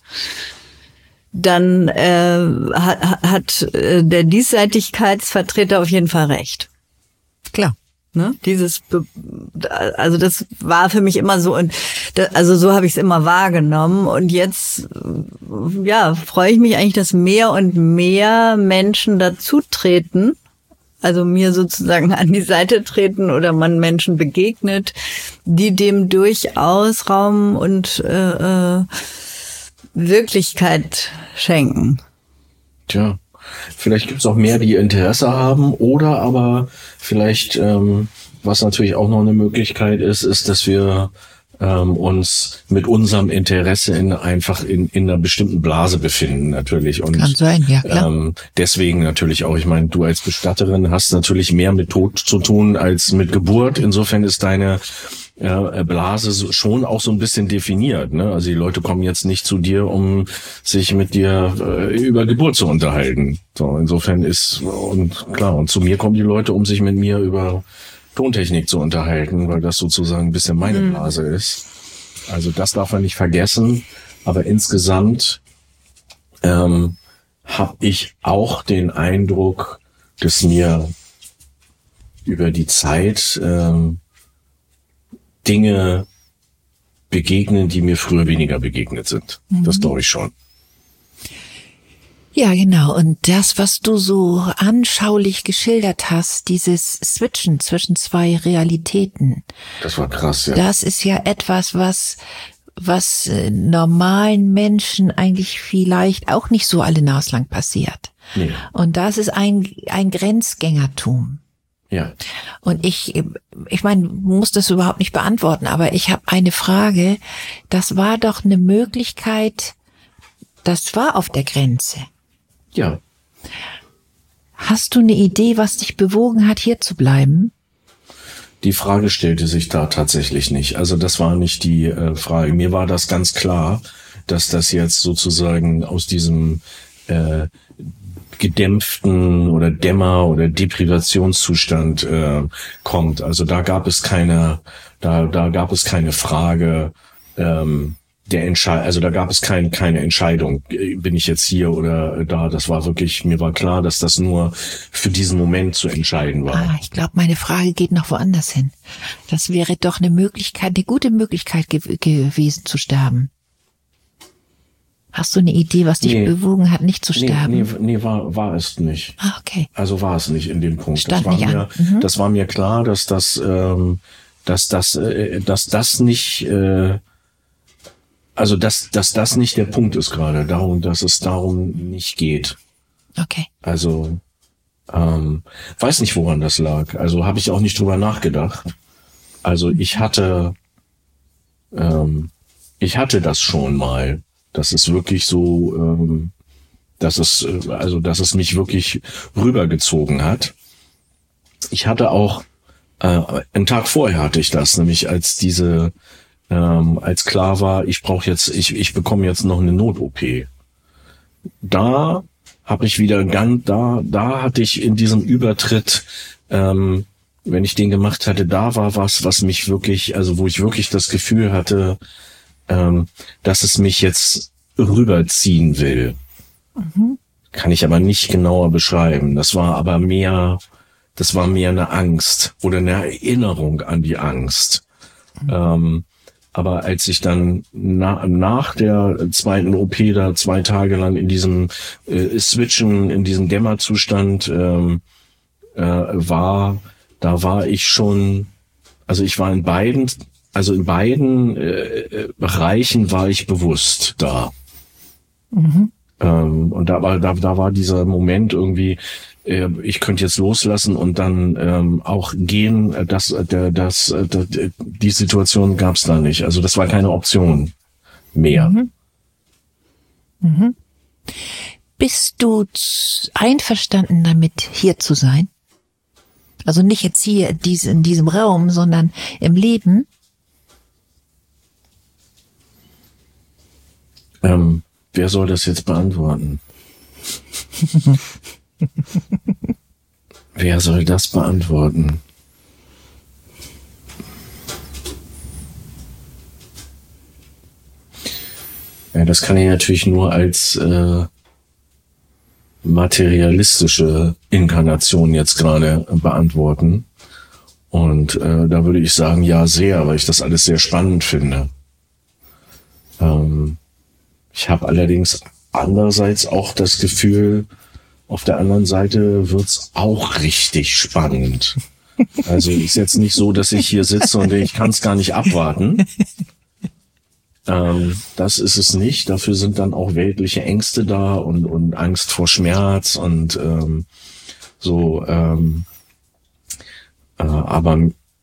dann äh, hat, hat äh, der Diesseitigkeitsvertreter auf jeden Fall recht. Klar. Ne? Dieses, also das war für mich immer so und da, also so habe ich es immer wahrgenommen und jetzt ja freue ich mich eigentlich, dass mehr und mehr Menschen dazu treten, also mir sozusagen an die Seite treten oder man Menschen begegnet, die dem durchaus Raum und äh, äh, Wirklichkeit schenken. Tja. Vielleicht gibt es auch mehr, die Interesse haben oder aber vielleicht, ähm, was natürlich auch noch eine Möglichkeit ist, ist, dass wir ähm, uns mit unserem Interesse in einfach in, in einer bestimmten Blase befinden natürlich. Und, kann sein, ja klar. Ähm, deswegen natürlich auch, ich meine, du als Bestatterin hast natürlich mehr mit Tod zu tun als mit Geburt. Insofern ist deine Ja, Blase schon auch so ein bisschen definiert, ne? Also die Leute kommen jetzt nicht zu dir, um sich mit dir äh, über Geburt zu unterhalten. So, insofern ist und klar, und zu mir kommen die Leute, um sich mit mir über Tontechnik zu unterhalten, weil das sozusagen ein bisschen meine mhm. Blase ist. Also das darf man nicht vergessen, aber insgesamt ähm, habe ich auch den Eindruck, dass mir über die Zeit ähm, Dinge begegnen, die mir früher weniger begegnet sind. Mhm. Das glaube ich schon. Ja, genau. Und das, was du so anschaulich geschildert hast, dieses Switchen zwischen zwei Realitäten. Das war krass, ja. Das ist ja etwas, was, was normalen Menschen eigentlich vielleicht auch nicht so alle naslang passiert. Nee. Und das ist ein, ein Grenzgängertum. Ja. Und ich, ich meine, muss das überhaupt nicht beantworten, aber ich habe eine Frage. Das war doch eine Möglichkeit, das war auf der Grenze. Ja. Hast du eine Idee, was dich bewogen hat, hier zu bleiben? Die Frage stellte sich da tatsächlich nicht. Also das war nicht die äh, Frage. Mir war das ganz klar, dass das jetzt sozusagen aus diesem äh, gedämpften oder Dämmer- oder Deprivationszustand äh, kommt. Also da gab es keine, da da gab es keine Frage ähm, der Entscheidung. Also da gab es kein, keine Entscheidung. Bin ich jetzt hier oder da? Das war wirklich, mir war klar, dass das nur für diesen Moment zu entscheiden war. Ah, ich glaube, meine Frage geht noch woanders hin. Das wäre doch eine Möglichkeit, eine gute Möglichkeit ge- gewesen zu sterben. Hast du eine Idee, was dich nee, bewogen hat, nicht zu sterben? Nee, nee, nee war, war es nicht. Ah, okay. Also war es nicht in dem Punkt. Stand das war nicht mir, an. Mhm. das war mir klar, dass das, ähm, dass das, äh, dass das nicht, äh, also dass, dass das nicht der Punkt ist gerade. Darum, dass es darum nicht geht. Okay. Also Ähm, weiß nicht, woran das lag. Also habe ich auch nicht drüber nachgedacht. Also ich hatte, ähm, ich hatte das schon mal. Das ist wirklich so, ähm, dass es, also dass es mich wirklich rübergezogen hat. Ich hatte auch, äh, einen Tag vorher hatte ich das, nämlich als diese, ähm, als klar war, ich brauche jetzt, ich, ich bekomme jetzt noch eine Not-O P. Da habe ich wieder ganz, da, da hatte ich in diesem Übertritt, ähm, wenn ich den gemacht hatte, da war was, was mich wirklich, also wo ich wirklich das Gefühl hatte, ähm, dass es mich jetzt rüberziehen will. Mhm. Kann ich aber nicht genauer beschreiben. Das war aber mehr, das war mehr eine Angst oder eine Erinnerung an die Angst. Mhm. Ähm, aber als ich dann na, nach der zweiten O P da zwei Tage lang in diesem äh, Switchen, in diesem Dämmerzustand ähm, äh, war, da war ich schon, also ich war in beiden, also in beiden äh, Bereichen war ich bewusst da. Mhm. Ähm, und da war, da, da war dieser Moment irgendwie, äh, ich könnte jetzt loslassen und dann ähm, auch gehen. Das, der, das, der, die Situation gab es da nicht. Also das war keine Option mehr. Mhm. Mhm. Bist du einverstanden damit, hier zu sein? Also nicht jetzt hier in diesem Raum, sondern im Leben? Ähm, wer soll das jetzt beantworten? Wer soll das beantworten? Ja, das kann ich natürlich nur als äh, materialistische Inkarnation jetzt gerade beantworten. Und äh, da würde ich sagen, ja, sehr, weil ich das alles sehr spannend finde. Ähm, ich habe allerdings andererseits auch das Gefühl, auf der anderen Seite wird's auch richtig spannend. Also ist jetzt nicht so, dass ich hier sitze und ich kann es gar nicht abwarten. Ähm, das ist es nicht. Dafür sind dann auch weltliche Ängste da und, und Angst vor Schmerz und ähm, so. Ähm, äh, aber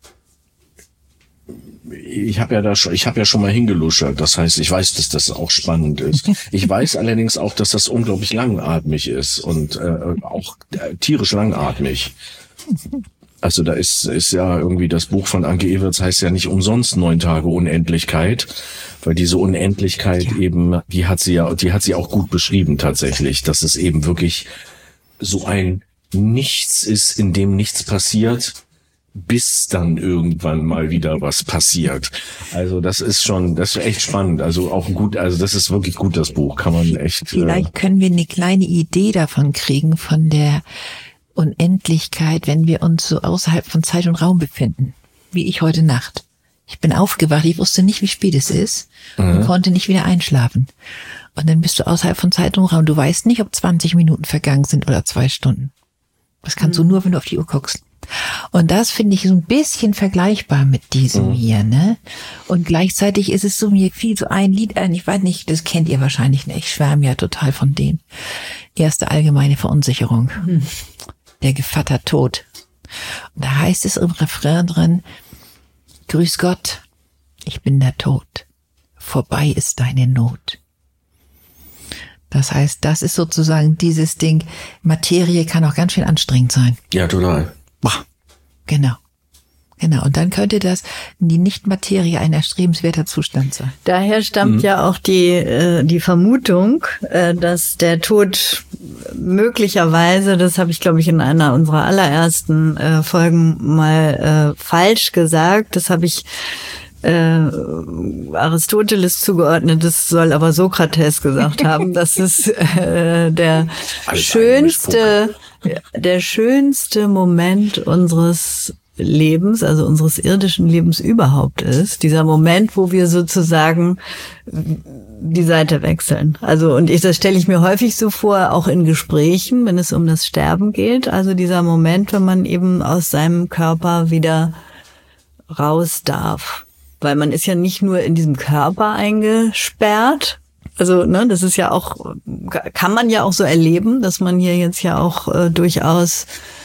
ich habe ja da schon, ich habe ja schon mal hingeluschert. Das heißt, ich weiß, dass das auch spannend ist. Ich weiß allerdings auch, dass das unglaublich langatmig ist und äh, auch äh, tierisch langatmig. Also da ist ist ja irgendwie das Buch von Anke Ewerts heißt ja nicht umsonst neun Tage Unendlichkeit, weil diese Unendlichkeit ja. eben, die hat sie ja, die hat sie auch gut beschrieben tatsächlich, dass es eben wirklich so ein Nichts ist, in dem nichts passiert, bis dann irgendwann mal wieder was passiert. Also das ist schon, das ist echt spannend. Also auch gut, also das ist wirklich gut, das Buch, kann man echt. Vielleicht äh, können wir eine kleine Idee davon kriegen, von der Unendlichkeit, wenn wir uns so außerhalb von Zeit und Raum befinden, wie ich heute Nacht. Ich bin aufgewacht, ich wusste nicht, wie spät es ist und mhm. konnte nicht wieder einschlafen. Und dann bist du außerhalb von Zeit und Raum. Du weißt nicht, ob zwanzig Minuten vergangen sind oder zwei Stunden. Das kannst mhm. du nur, wenn du auf die Uhr guckst. Und das finde ich so ein bisschen vergleichbar mit diesem mhm. hier, ne? Und gleichzeitig ist es so mir viel so ein Lied ein, ich weiß nicht, das kennt ihr wahrscheinlich nicht, ich schwärme ja total von dem. Erste allgemeine Verunsicherung. Mhm. Der Gevatter Tod. Und da heißt es im Refrain drin, grüß Gott, ich bin der Tod. Vorbei ist deine Not. Das heißt, das ist sozusagen dieses Ding, Materie kann auch ganz schön anstrengend sein. Ja, total. Boah. Genau. Genau. Und dann könnte das, die Nicht-Materie, ein erstrebenswerter Zustand sein. Daher stammt mhm. ja auch die, äh, die Vermutung, äh, dass der Tod möglicherweise, das habe ich glaube ich in einer unserer allerersten äh, Folgen mal äh, falsch gesagt, das habe ich äh, Aristoteles zugeordnet, das soll aber Sokrates gesagt haben, das ist äh, der Alles schönste, der schönste Moment unseres Lebens, also unseres irdischen Lebens überhaupt ist, dieser Moment, wo wir sozusagen die Seite wechseln. Also, und ich, das stelle ich mir häufig so vor, auch in Gesprächen, wenn es um das Sterben geht, also dieser Moment, wenn man eben aus seinem Körper wieder raus darf. Weil man ist ja nicht nur in diesem Körper eingesperrt, Also, ne, das ist ja auch, kann man ja auch so erleben, dass man hier jetzt ja auch äh, durchaus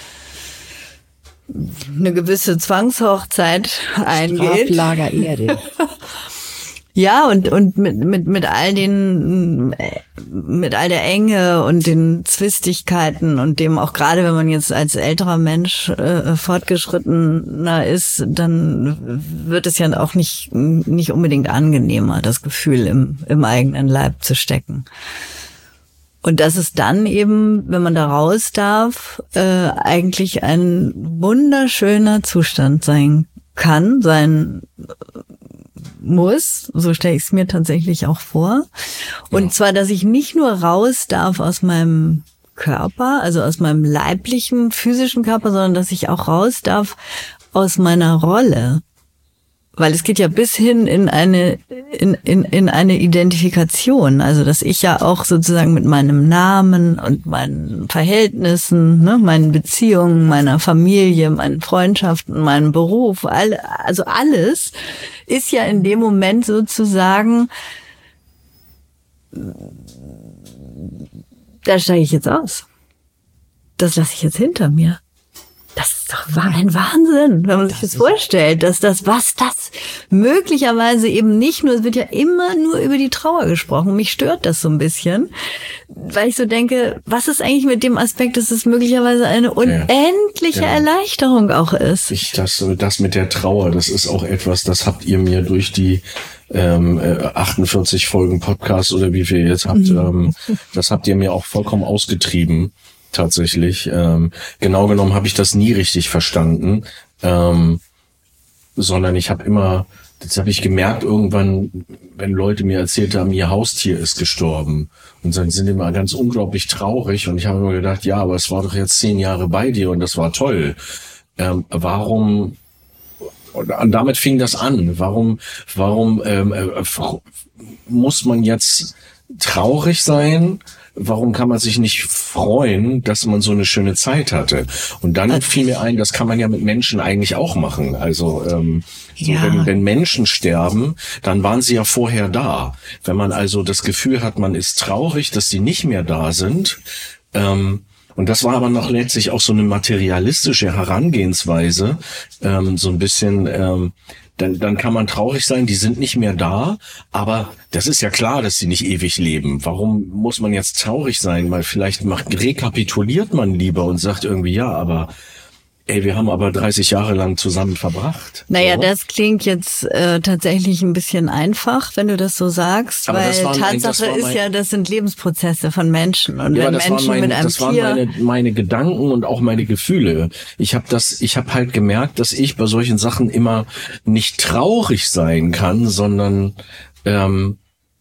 eine gewisse Zwangshochzeit eingeht. Straflager Erde. Ja, und, und mit, mit, mit all den, mit all der Enge und den Zwistigkeiten und dem auch gerade, wenn man jetzt als älterer Mensch äh, fortgeschrittener ist, dann wird es ja auch nicht, nicht unbedingt angenehmer, das Gefühl im, im eigenen Leib zu stecken. Und dass es dann eben, wenn man da raus darf, äh, eigentlich ein wunderschöner Zustand sein kann, sein muss, so stelle ich es mir tatsächlich auch vor. Und ja. zwar, dass ich nicht nur raus darf aus meinem Körper, also aus meinem leiblichen, physischen Körper, sondern dass ich auch raus darf aus meiner Rolle. Weil es geht ja bis hin in eine in, in, in eine Identifikation, also dass ich ja auch sozusagen mit meinem Namen und meinen Verhältnissen, ne, meinen Beziehungen, meiner Familie, meinen Freundschaften, meinem Beruf, all, also alles ist ja in dem Moment sozusagen, da steige ich jetzt aus. Das lasse ich jetzt hinter mir. Das ist doch ein Wahnsinn, wenn man sich das, das vorstellt, dass das, was das möglicherweise eben nicht nur, es wird ja immer nur über die Trauer gesprochen. Mich stört das so ein bisschen, weil ich so denke, was ist eigentlich mit dem Aspekt, dass es möglicherweise eine unendliche ja, ja. Erleichterung auch ist? Ich, das, das mit der Trauer, das ist auch etwas, das habt ihr mir durch die ähm, achtundvierzig Folgen Podcast oder wie viel ihr jetzt habt, mhm. ähm, das habt ihr mir auch vollkommen ausgetrieben. Tatsächlich. Ähm, genau genommen habe ich das nie richtig verstanden, ähm, sondern ich habe immer, das habe ich gemerkt irgendwann, wenn Leute mir erzählt haben, ihr Haustier ist gestorben und dann sind immer ganz unglaublich traurig und ich habe immer gedacht, ja, aber es war doch jetzt zehn Jahre bei dir und das war toll. Ähm, warum, und damit fing das an, warum, warum ähm, äh, muss man jetzt traurig sein? Warum kann man sich nicht freuen, dass man so eine schöne Zeit hatte? Und dann fiel mir ein, das kann man ja mit Menschen eigentlich auch machen. Also ähm, so, ja. wenn, wenn Menschen sterben, dann waren sie ja vorher da. Wenn man also das Gefühl hat, man ist traurig, dass sie nicht mehr da sind, ähm, und das war aber noch letztlich auch so eine materialistische Herangehensweise, ähm, so ein bisschen, ähm, dann, dann kann man traurig sein, die sind nicht mehr da, aber das ist ja klar, dass sie nicht ewig leben. Warum muss man jetzt traurig sein? Weil vielleicht macht, rekapituliert man lieber und sagt irgendwie, ja, aber ey, wir haben aber dreißig Jahre lang zusammen verbracht. Naja, so. Das klingt jetzt äh, tatsächlich ein bisschen einfach, wenn du das so sagst, aber weil mein, Tatsache ist ja, das sind Lebensprozesse von Menschen und ja, wenn Menschen mein, mit einem das Tier... Das waren meine, meine Gedanken und auch meine Gefühle. Ich habe das, ich habe halt gemerkt, dass ich bei solchen Sachen immer nicht traurig sein kann, sondern ähm,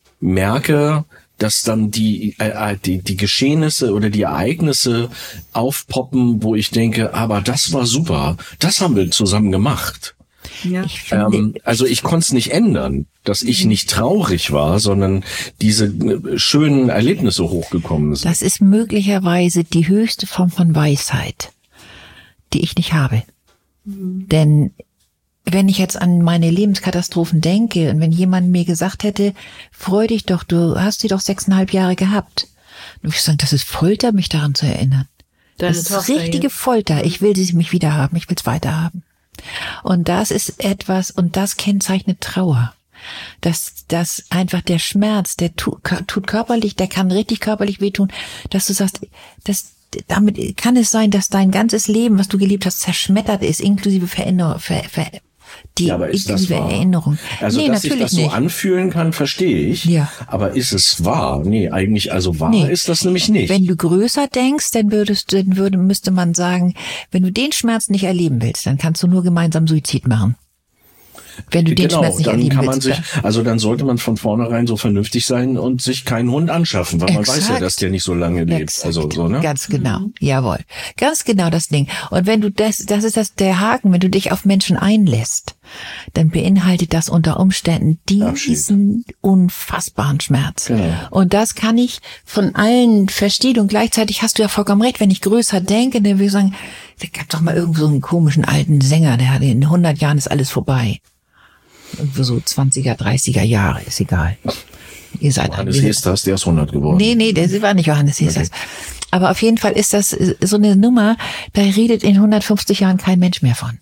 merke, dass dann die, äh, die die Geschehnisse oder die Ereignisse aufpoppen, wo ich denke, aber das war super, das haben wir zusammen gemacht. Ja. Ich ähm, also ich konnte es nicht ändern, dass ich nicht traurig war, sondern diese schönen Erlebnisse hochgekommen sind. Das ist möglicherweise die höchste Form von Weisheit, die ich nicht habe. Mhm. Denn wenn ich jetzt an meine Lebenskatastrophen denke und wenn jemand mir gesagt hätte, freu dich doch, du hast sie doch sechseinhalb Jahre gehabt. Und ich sage, das ist Folter, mich daran zu erinnern. Deine das ist richtige jetzt. Folter. Ich will sie mich wieder haben, ich will es weiter haben. Und das ist etwas, und das kennzeichnet Trauer. Dass, dass einfach der Schmerz, der tut, tut körperlich, der kann richtig körperlich wehtun, dass du sagst, das damit kann es sein, dass dein ganzes Leben, was du gelebt hast, zerschmettert ist, inklusive Veränderung, ver, ver, die ja, aber ist inklusive das Erinnerung. Also, nee, dass sich das so nicht. anfühlen kann, verstehe ich. Ja. Aber ist es wahr? Nee, eigentlich, also wahr nee. ist das nämlich nicht. Wenn du größer denkst, dann würdest, dann würde, müsste man sagen, wenn du den Schmerz nicht erleben willst, dann kannst du nur gemeinsam Suizid machen. Wenn du den genau, Schmerz nicht dann erleben kann man willst, sich, also dann sollte man von vornherein so vernünftig sein und sich keinen Hund anschaffen, weil Exakt. man weiß ja, dass der nicht so lange lebt. Exakt. Also so, ne? Ganz genau, mhm. jawohl, ganz genau das Ding. Und wenn du das, das ist das der Haken, wenn du dich auf Menschen einlässt, dann beinhaltet das unter Umständen diesen unfassbaren Schmerz. Genau. Und das kann ich von allen verstehen und gleichzeitig hast du ja vollkommen recht, wenn ich größer denke, dann würde ich sagen, da gab doch mal irgend so einen komischen alten Sänger, der hat in hundert Jahren ist alles vorbei. Irgendwo so zwanziger, dreißiger Jahre, ist egal. Ihr seid Johannes Hesters, der ist hundert geworden. Nee, nee, der war nicht Johannes Hesters. Okay. Aber auf jeden Fall ist das so eine Nummer, da redet in hundertfünfzig Jahren kein Mensch mehr von.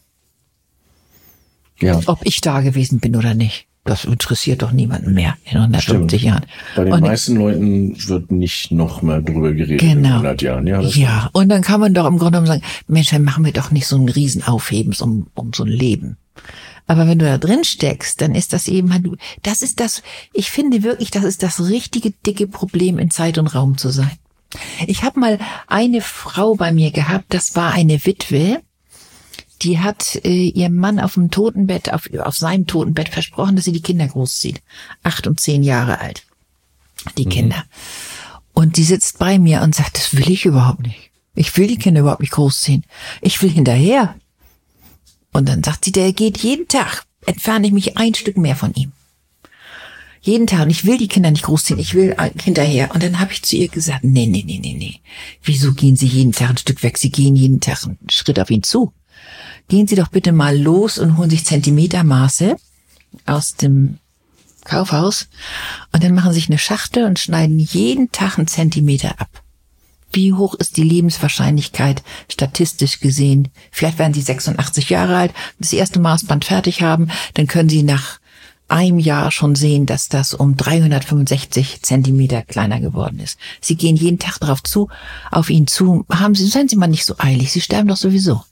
Ja. Ob ich da gewesen bin oder nicht. Das interessiert doch niemanden mehr in hundertfünfzig Stimmt. Jahren. Bei den und meisten Leuten wird nicht noch mal drüber geredet genau. in hundert Jahren. Ja, ja. Und dann kann man doch im Grunde genommen sagen, Mensch, dann machen wir doch nicht so einen Riesenaufhebens um, um so ein Leben. Aber wenn du da drin steckst, dann ist das eben, das ist das, ich finde wirklich, das ist das richtige dicke Problem, in Zeit und Raum zu sein. Ich habe mal eine Frau bei mir gehabt, das war eine Witwe, die hat äh, ihrem Mann auf dem Totenbett, auf, auf seinem Totenbett versprochen, dass sie die Kinder großzieht. Acht und zehn Jahre alt. Die Kinder. Mhm. Und die sitzt bei mir und sagt, das will ich überhaupt nicht. Ich will die Kinder überhaupt nicht großziehen. Ich will hinterher. Und dann sagt sie, der geht jeden Tag, entferne ich mich ein Stück mehr von ihm. Jeden Tag. Und ich will die Kinder nicht großziehen. Ich will hinterher. Und dann habe ich zu ihr gesagt, nee, nee, nee, nee, nee. Wieso gehen Sie jeden Tag ein Stück weg? Sie gehen jeden Tag einen Schritt auf ihn zu. Gehen Sie doch bitte mal los und holen sich Zentimetermaße aus dem Kaufhaus und dann machen Sie sich eine Schachtel und schneiden jeden Tag einen Zentimeter ab. Wie hoch ist die Lebenswahrscheinlichkeit statistisch gesehen? Vielleicht werden Sie sechsundachtzig Jahre alt, das erste Maßband fertig haben, dann können Sie nach einem Jahr schon sehen, dass das um dreihundertfünfundsechzig Zentimeter kleiner geworden ist. Sie gehen jeden Tag darauf zu, auf ihn zu. Haben Sie, seien Sie mal nicht so eilig, Sie sterben doch sowieso.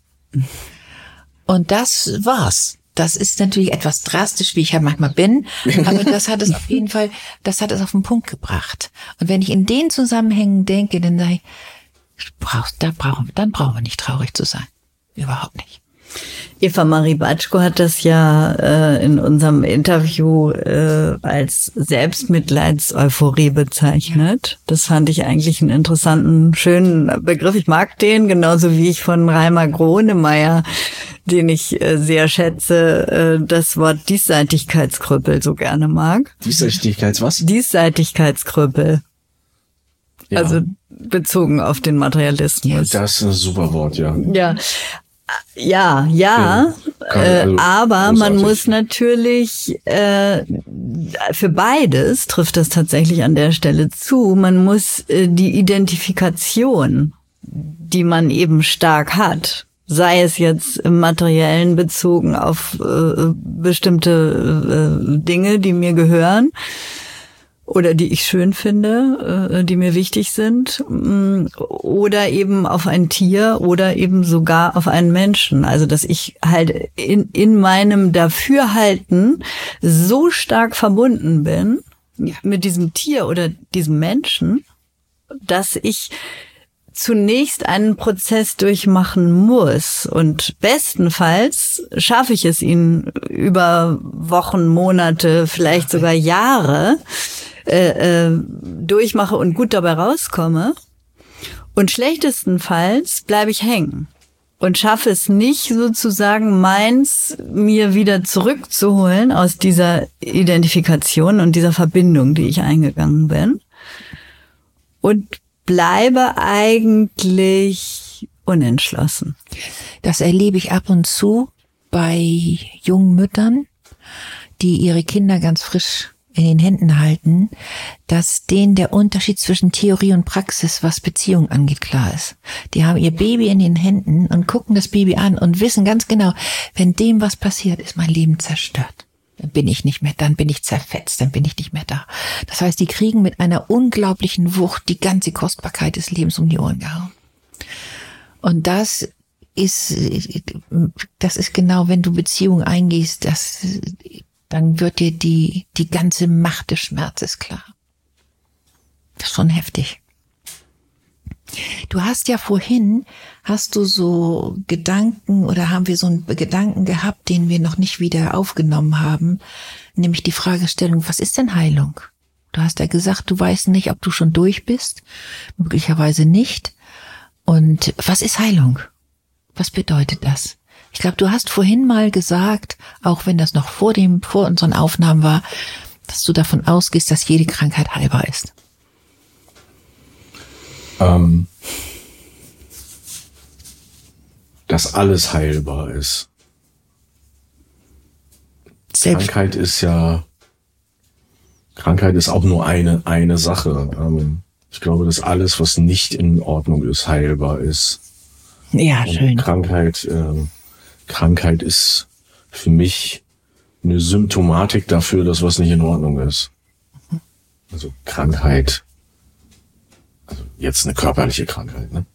Und das war's. Das ist natürlich etwas drastisch, wie ich ja manchmal bin, aber das hat es auf jeden Fall, das hat es auf den Punkt gebracht. Und wenn ich in den Zusammenhängen denke, dann sage ich, da brauchen, dann brauchen wir nicht traurig zu sein. Überhaupt nicht. Eva Marie Batschko hat das ja äh, in unserem Interview äh, als Selbstmitleidseuphorie bezeichnet. Das fand ich eigentlich einen interessanten, schönen Begriff. Ich mag den, genauso wie ich von Reimer Gronemeyer, den ich äh, sehr schätze, äh, das Wort Diesseitigkeitskrüppel so gerne mag. Diesseitigkeits was? Diesseitigkeitskrüppel. Ja. Also bezogen auf den Materialismus. Das ist ein super Wort, ja. Ja. Ja, ja, ja äh, also aber großartig. Man muss natürlich, äh, für beides trifft das tatsächlich an der Stelle zu, man muss äh, die Identifikation, die man eben stark hat, sei es jetzt im Materiellen bezogen auf äh, bestimmte äh, Dinge, die mir gehören, oder die ich schön finde, die mir wichtig sind, oder eben auf ein Tier oder eben sogar auf einen Menschen. Also dass ich halt in, in meinem Dafürhalten so stark verbunden bin mit diesem Tier oder diesem Menschen, dass ich zunächst einen Prozess durchmachen muss. Und bestenfalls schaffe ich es, ihn über Wochen, Monate, vielleicht sogar Jahre äh, äh, durchmache und gut dabei rauskomme. Und schlechtestenfalls bleibe ich hängen und schaffe es nicht, sozusagen meins mir wieder zurückzuholen aus dieser Identifikation und dieser Verbindung, die ich eingegangen bin. Und bleibe eigentlich unentschlossen. Das erlebe ich ab und zu bei jungen Müttern, die ihre Kinder ganz frisch in den Händen halten, dass denen der Unterschied zwischen Theorie und Praxis, was Beziehung angeht, klar ist. Die haben ihr Baby in den Händen und gucken das Baby an und wissen ganz genau, wenn dem was passiert, ist mein Leben zerstört. Dann bin ich nicht mehr, dann bin ich zerfetzt, dann bin ich nicht mehr da. Das heißt, die kriegen mit einer unglaublichen Wucht die ganze Kostbarkeit des Lebens um die Ohren gehauen. Und das ist, das ist genau, wenn du Beziehungen eingehst, das, dann wird dir die, die ganze Macht des Schmerzes klar. Das ist schon heftig. Du hast ja vorhin, hast du so Gedanken oder haben wir so einen Gedanken gehabt, den wir noch nicht wieder aufgenommen haben, nämlich die Fragestellung, was ist denn Heilung? Du hast ja gesagt, du weißt nicht, ob du schon durch bist, möglicherweise nicht. Und was ist Heilung? Was bedeutet das? Ich glaube, du hast vorhin mal gesagt, auch wenn das noch vor dem, vor unseren Aufnahmen war, dass du davon ausgehst, dass jede Krankheit heilbar ist. Ähm, dass alles heilbar ist. Selbst Krankheit ist ja, Krankheit ist auch nur eine, eine Sache. Ähm, ich glaube, dass alles, was nicht in Ordnung ist, heilbar ist. Ja, Und schön. Krankheit, ähm, Krankheit ist für mich eine Symptomatik dafür, dass was nicht in Ordnung ist. Also Krankheit, also jetzt eine körperliche Krankheit, ne?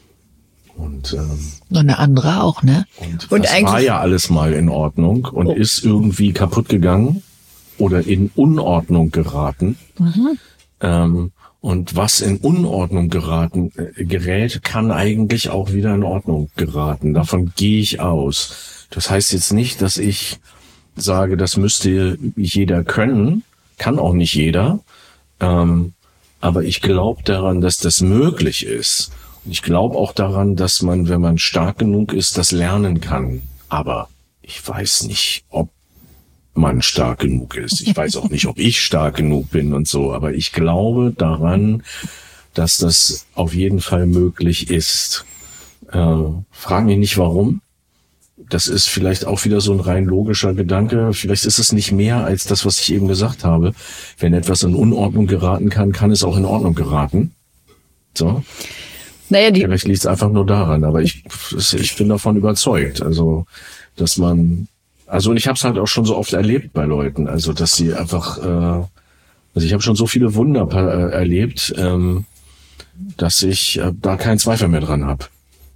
Und, ähm, Noch eine andere auch, ne? und, Und das eigentlich- war ja alles mal in Ordnung und Oh. ist irgendwie kaputt gegangen oder in Unordnung geraten. Mhm. Ähm, und was in Unordnung geraten äh, gerät, kann eigentlich auch wieder in Ordnung geraten. Davon gehe ich aus. Das heißt jetzt nicht, dass ich sage, das müsste jeder können. Kann auch nicht jeder. Ähm, aber ich glaube daran, dass das möglich ist. Und ich glaube auch daran, dass man, wenn man stark genug ist, das lernen kann. Aber ich weiß nicht, ob man stark genug ist. Ich weiß auch nicht, ob ich stark genug bin und so. Aber ich glaube daran, dass das auf jeden Fall möglich ist. Äh, frag mich nicht, warum. Das ist vielleicht auch wieder so ein rein logischer Gedanke. Vielleicht ist es nicht mehr als das, was ich eben gesagt habe. Wenn etwas in Unordnung geraten kann, kann es auch in Ordnung geraten. So. Naja, die, Vielleicht liegt es einfach nur daran, aber ich, ich bin davon überzeugt. Also, dass man, also und ich habe es halt auch schon so oft erlebt bei Leuten, also dass sie einfach, äh, also ich habe schon so viele Wunder äh, erlebt, ähm, dass ich äh, da keinen Zweifel mehr dran habe.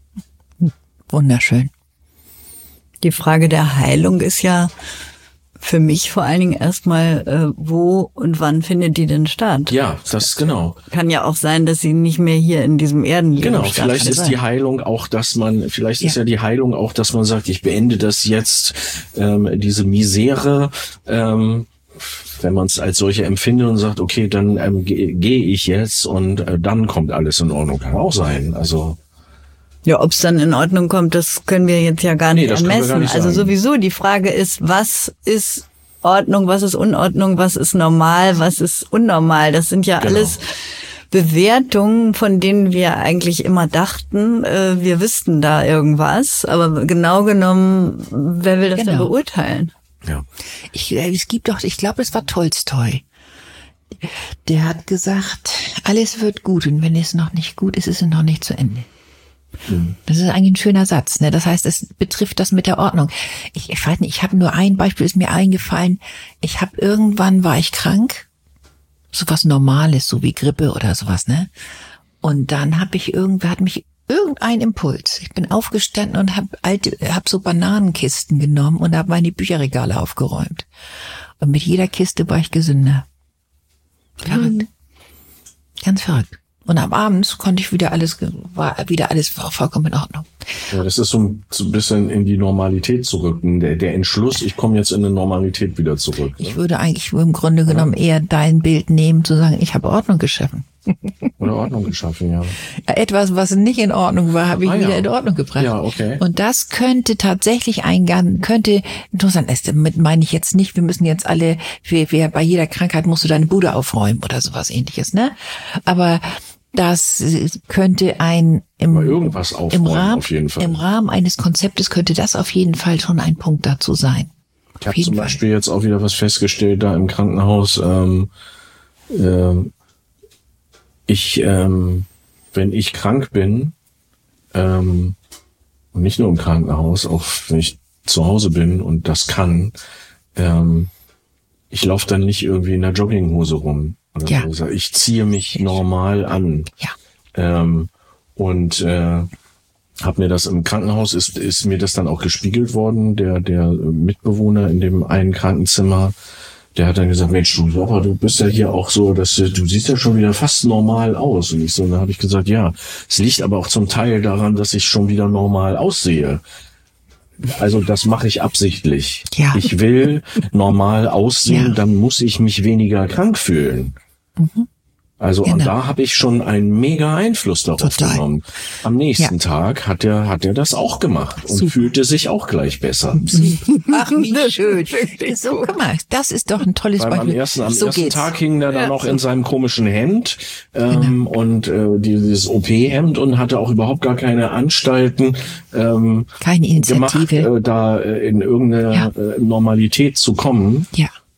Wunderschön. die Frage der Heilung ist ja für mich vor allen Dingen erstmal, äh, wo und wann findet die denn statt? Ja, das genau. Kann ja auch sein, dass sie nicht mehr hier in diesem Erdenleben Genau, stattfindet. vielleicht ist die Heilung auch, dass man, vielleicht ist ja die Heilung auch, dass man sagt, ich beende das jetzt, ähm, diese Misere, ähm, wenn man es als solche empfindet und sagt, okay, dann ähm, gehe geh ich jetzt und äh, dann kommt alles in Ordnung. Kann auch sein. Also Ja, ob es dann in Ordnung kommt, das können wir jetzt ja gar Nee, nicht das können wir ermessen. gar nicht also sagen. sowieso die Frage ist, was ist Ordnung, was ist Unordnung, was ist normal, was ist unnormal? Das sind ja Genau. alles Bewertungen, von denen wir eigentlich immer dachten, äh, wir wüssten da irgendwas. Aber genau genommen, wer will das denn Genau. beurteilen? ja. Ich, äh, es gibt doch, ich glaube, es war Tolstoi. Der hat gesagt, alles wird gut und wenn es noch nicht gut ist, ist es noch nicht zu Ende. Das ist eigentlich ein schöner Satz, ne? Das heißt, es betrifft das mit der Ordnung. Ich, ich weiß nicht, ich habe nur ein Beispiel, ist mir eingefallen. Ich habe irgendwann war ich krank, sowas Normales, so wie Grippe oder sowas, ne? Und dann habe ich irgendwer hat mich irgendein Impuls. Ich bin aufgestanden und habe alte, habe so Bananenkisten genommen und habe meine Bücherregale aufgeräumt. Und mit jeder Kiste war ich gesünder. Verrückt. Ganz verrückt. Und am Abend konnte ich wieder alles, war wieder alles vollkommen in Ordnung. Ja, das ist so ein, so ein bisschen in die Normalität zurück. Der, der Entschluss, ich komme jetzt in eine Normalität wieder zurück. Ne? Ich würde eigentlich im Grunde genommen eher dein Bild nehmen, zu sagen, ich habe Ordnung geschaffen. Oder Ordnung geschaffen, ja. Etwas, was nicht in Ordnung war, habe ich Ah, ja. wieder in Ordnung gebracht. Ja, okay. Und das könnte tatsächlich ein ganz, könnte interessant ist. Damit meine ich jetzt nicht, wir müssen jetzt alle, wir, wir, bei jeder Krankheit musst du deine Bude aufräumen oder sowas ähnliches, ne? Aber das könnte ein, im, Mal irgendwas aufräumen, im Rahmen, auf jeden Fall. im Rahmen eines Konzeptes könnte das auf jeden Fall schon ein Punkt dazu sein. Ich habe zum Beispiel jetzt auch wieder was festgestellt da im Krankenhaus. Ähm, ähm, ich, ähm, wenn ich krank bin, ähm, und nicht nur im Krankenhaus, auch wenn ich zu Hause bin und das kann, ähm, ich laufe dann nicht irgendwie in der Jogginghose rum. Oder Ja. so. Ich ziehe mich normal an. Ja. Ähm, und äh, habe mir das im Krankenhaus ist ist mir das dann auch gespiegelt worden. Der der Mitbewohner in dem einen Krankenzimmer, der hat dann gesagt, Mensch, du, aber du bist ja hier auch so, dass du, du siehst ja schon wieder fast normal aus. Und ich so, dann habe ich gesagt, ja, es liegt aber auch zum Teil daran, dass ich schon wieder normal aussehe. Also das mache ich absichtlich. Ja. Ich will normal aussehen, Ja. dann muss ich mich weniger krank fühlen. Also und Genau. da habe ich schon einen mega Einfluss darauf Total. genommen. Am nächsten Ja. Tag hat er hat er das auch gemacht und Super. fühlte sich auch gleich besser. Ach, wie schön. So, guck mal, das ist doch ein tolles Weil am Beispiel. ersten, am so ersten geht's. Tag hing er dann noch in seinem komischen Hemd ähm, Genau. und äh, dieses O P-Hemd und hatte auch überhaupt gar keine Anstalten ähm, Keine gemacht, Initiative. äh, da äh, in irgendeine Ja. äh, Normalität zu kommen. Ja.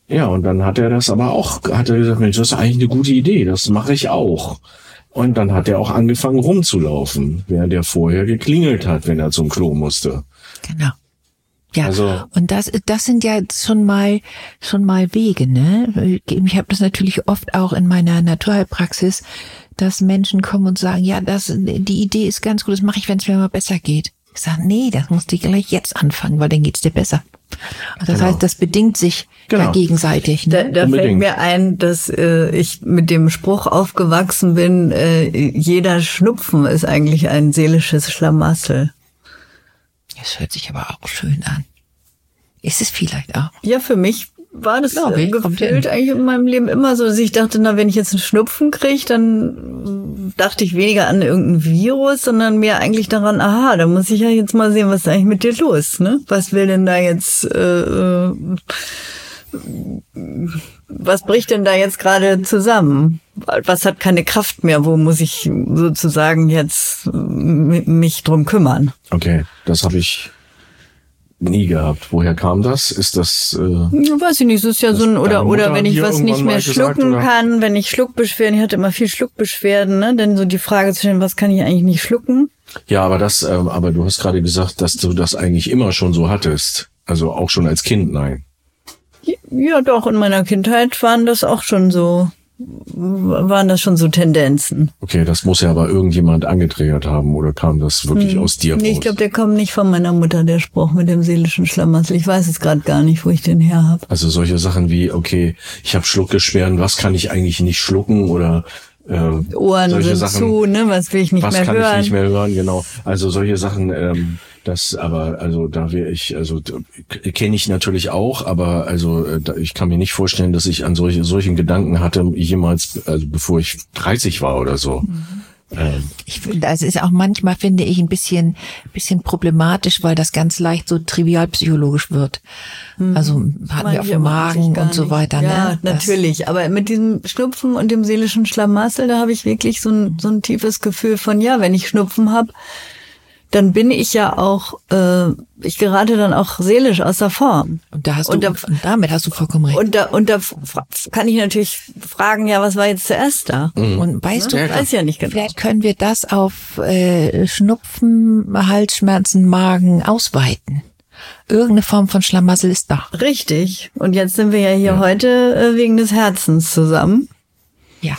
Ja, und dann hat er das aber auch, hat er gesagt, Mensch, das ist eigentlich eine gute Idee, das mache ich auch. Und dann hat er auch angefangen rumzulaufen, während er vorher geklingelt hat, wenn er zum Klo musste. Genau. Ja, Also, und das, das sind ja schon mal, schon mal Wege, ne? Ich habe das natürlich oft auch in meiner Naturheilpraxis, dass Menschen kommen und sagen, ja, das, die Idee ist ganz gut, das mache ich, wenn es mir mal besser geht. Ich sage, nee, das musst du gleich jetzt anfangen, weil dann geht's dir besser. Das genau. heißt, das bedingt sich genau. ja gegenseitig. Da, Ne? da fällt Unbedingt. mir ein, dass äh, ich mit dem Spruch aufgewachsen bin, äh, jeder Schnupfen ist eigentlich ein seelisches Schlamassel. Das hört sich aber auch schön an. Ist es vielleicht auch. Ja, für mich war das Glaube ich, kommt gefühlt hin. eigentlich in meinem Leben immer so, dass ich dachte, na, wenn ich jetzt einen Schnupfen kriege, dann dachte ich weniger an irgendein Virus, sondern mehr eigentlich daran, aha, da muss ich ja jetzt mal sehen, was ist eigentlich mit dir los, ne? Was will denn da jetzt, äh, was bricht denn da jetzt gerade zusammen? Was hat keine Kraft mehr? Wo muss ich sozusagen jetzt mich drum kümmern? okay, das habe ich nie gehabt. Woher kam das? Ist das... Äh, Ja, weiß ich nicht, es ist ja Das so ein, deine oder, oder Mutter wenn ich dir was irgendwann nicht mehr mal gesagt, schlucken oder? kann, wenn ich Schluckbeschwerden, ich hatte immer viel Schluckbeschwerden, ne, denn so die Frage zu stellen, was kann ich eigentlich nicht schlucken? ja, aber das, ähm, aber du hast gerade gesagt, dass du das eigentlich immer schon so hattest. Also auch schon als Kind, nein. Ja, doch, in meiner Kindheit waren das auch schon so, waren das schon so Tendenzen. Okay, das muss ja aber irgendjemand angetriggert haben oder kam das wirklich aus dir Nee, raus? ich glaube, der kommt nicht von meiner Mutter, der Spruch mit dem seelischen Schlamassel. Ich weiß es gerade gar nicht, wo ich den her habe. Also solche Sachen wie, okay, ich habe Schluckbeschwerden, was kann ich eigentlich nicht schlucken oder äh, Ohren solche sind Sachen, zu, ne, was will ich nicht was mehr kann hören? ich nicht mehr hören, genau. Also solche Sachen, ähm, das aber, also da wäre ich, also kenne ich natürlich auch, aber also äh, da, ich kann mir nicht vorstellen, dass ich an solche solchen Gedanken hatte jemals, also bevor ich dreißig war oder so. Mhm. Ähm, Ich finde, es ist auch manchmal, finde ich, ein bisschen, bisschen problematisch, weil das ganz leicht so trivialpsychologisch wird. Also hatten Meine wir auf ich dem aber eigentlich Magen gar und so nicht. weiter. Ja, ne? Das- natürlich. Aber mit diesem Schnupfen und dem seelischen Schlamassel, da habe ich wirklich so ein, so ein tiefes Gefühl von, ja, wenn ich Schnupfen habe, dann bin ich ja auch, äh, ich gerate dann auch seelisch aus der Form. Und da hast Und du, da- und damit hast du vollkommen recht. Und da, und da fra- kann ich natürlich fragen, ja, was war jetzt zuerst da? Und weißt du, Ich weiß ja nicht genau. vielleicht können wir das auf äh, Schnupfen, Halsschmerzen, Magen ausweiten. Irgendeine Form von Schlamassel ist da. Richtig. Und jetzt sind wir ja hier heute äh, wegen des Herzens zusammen. Ja.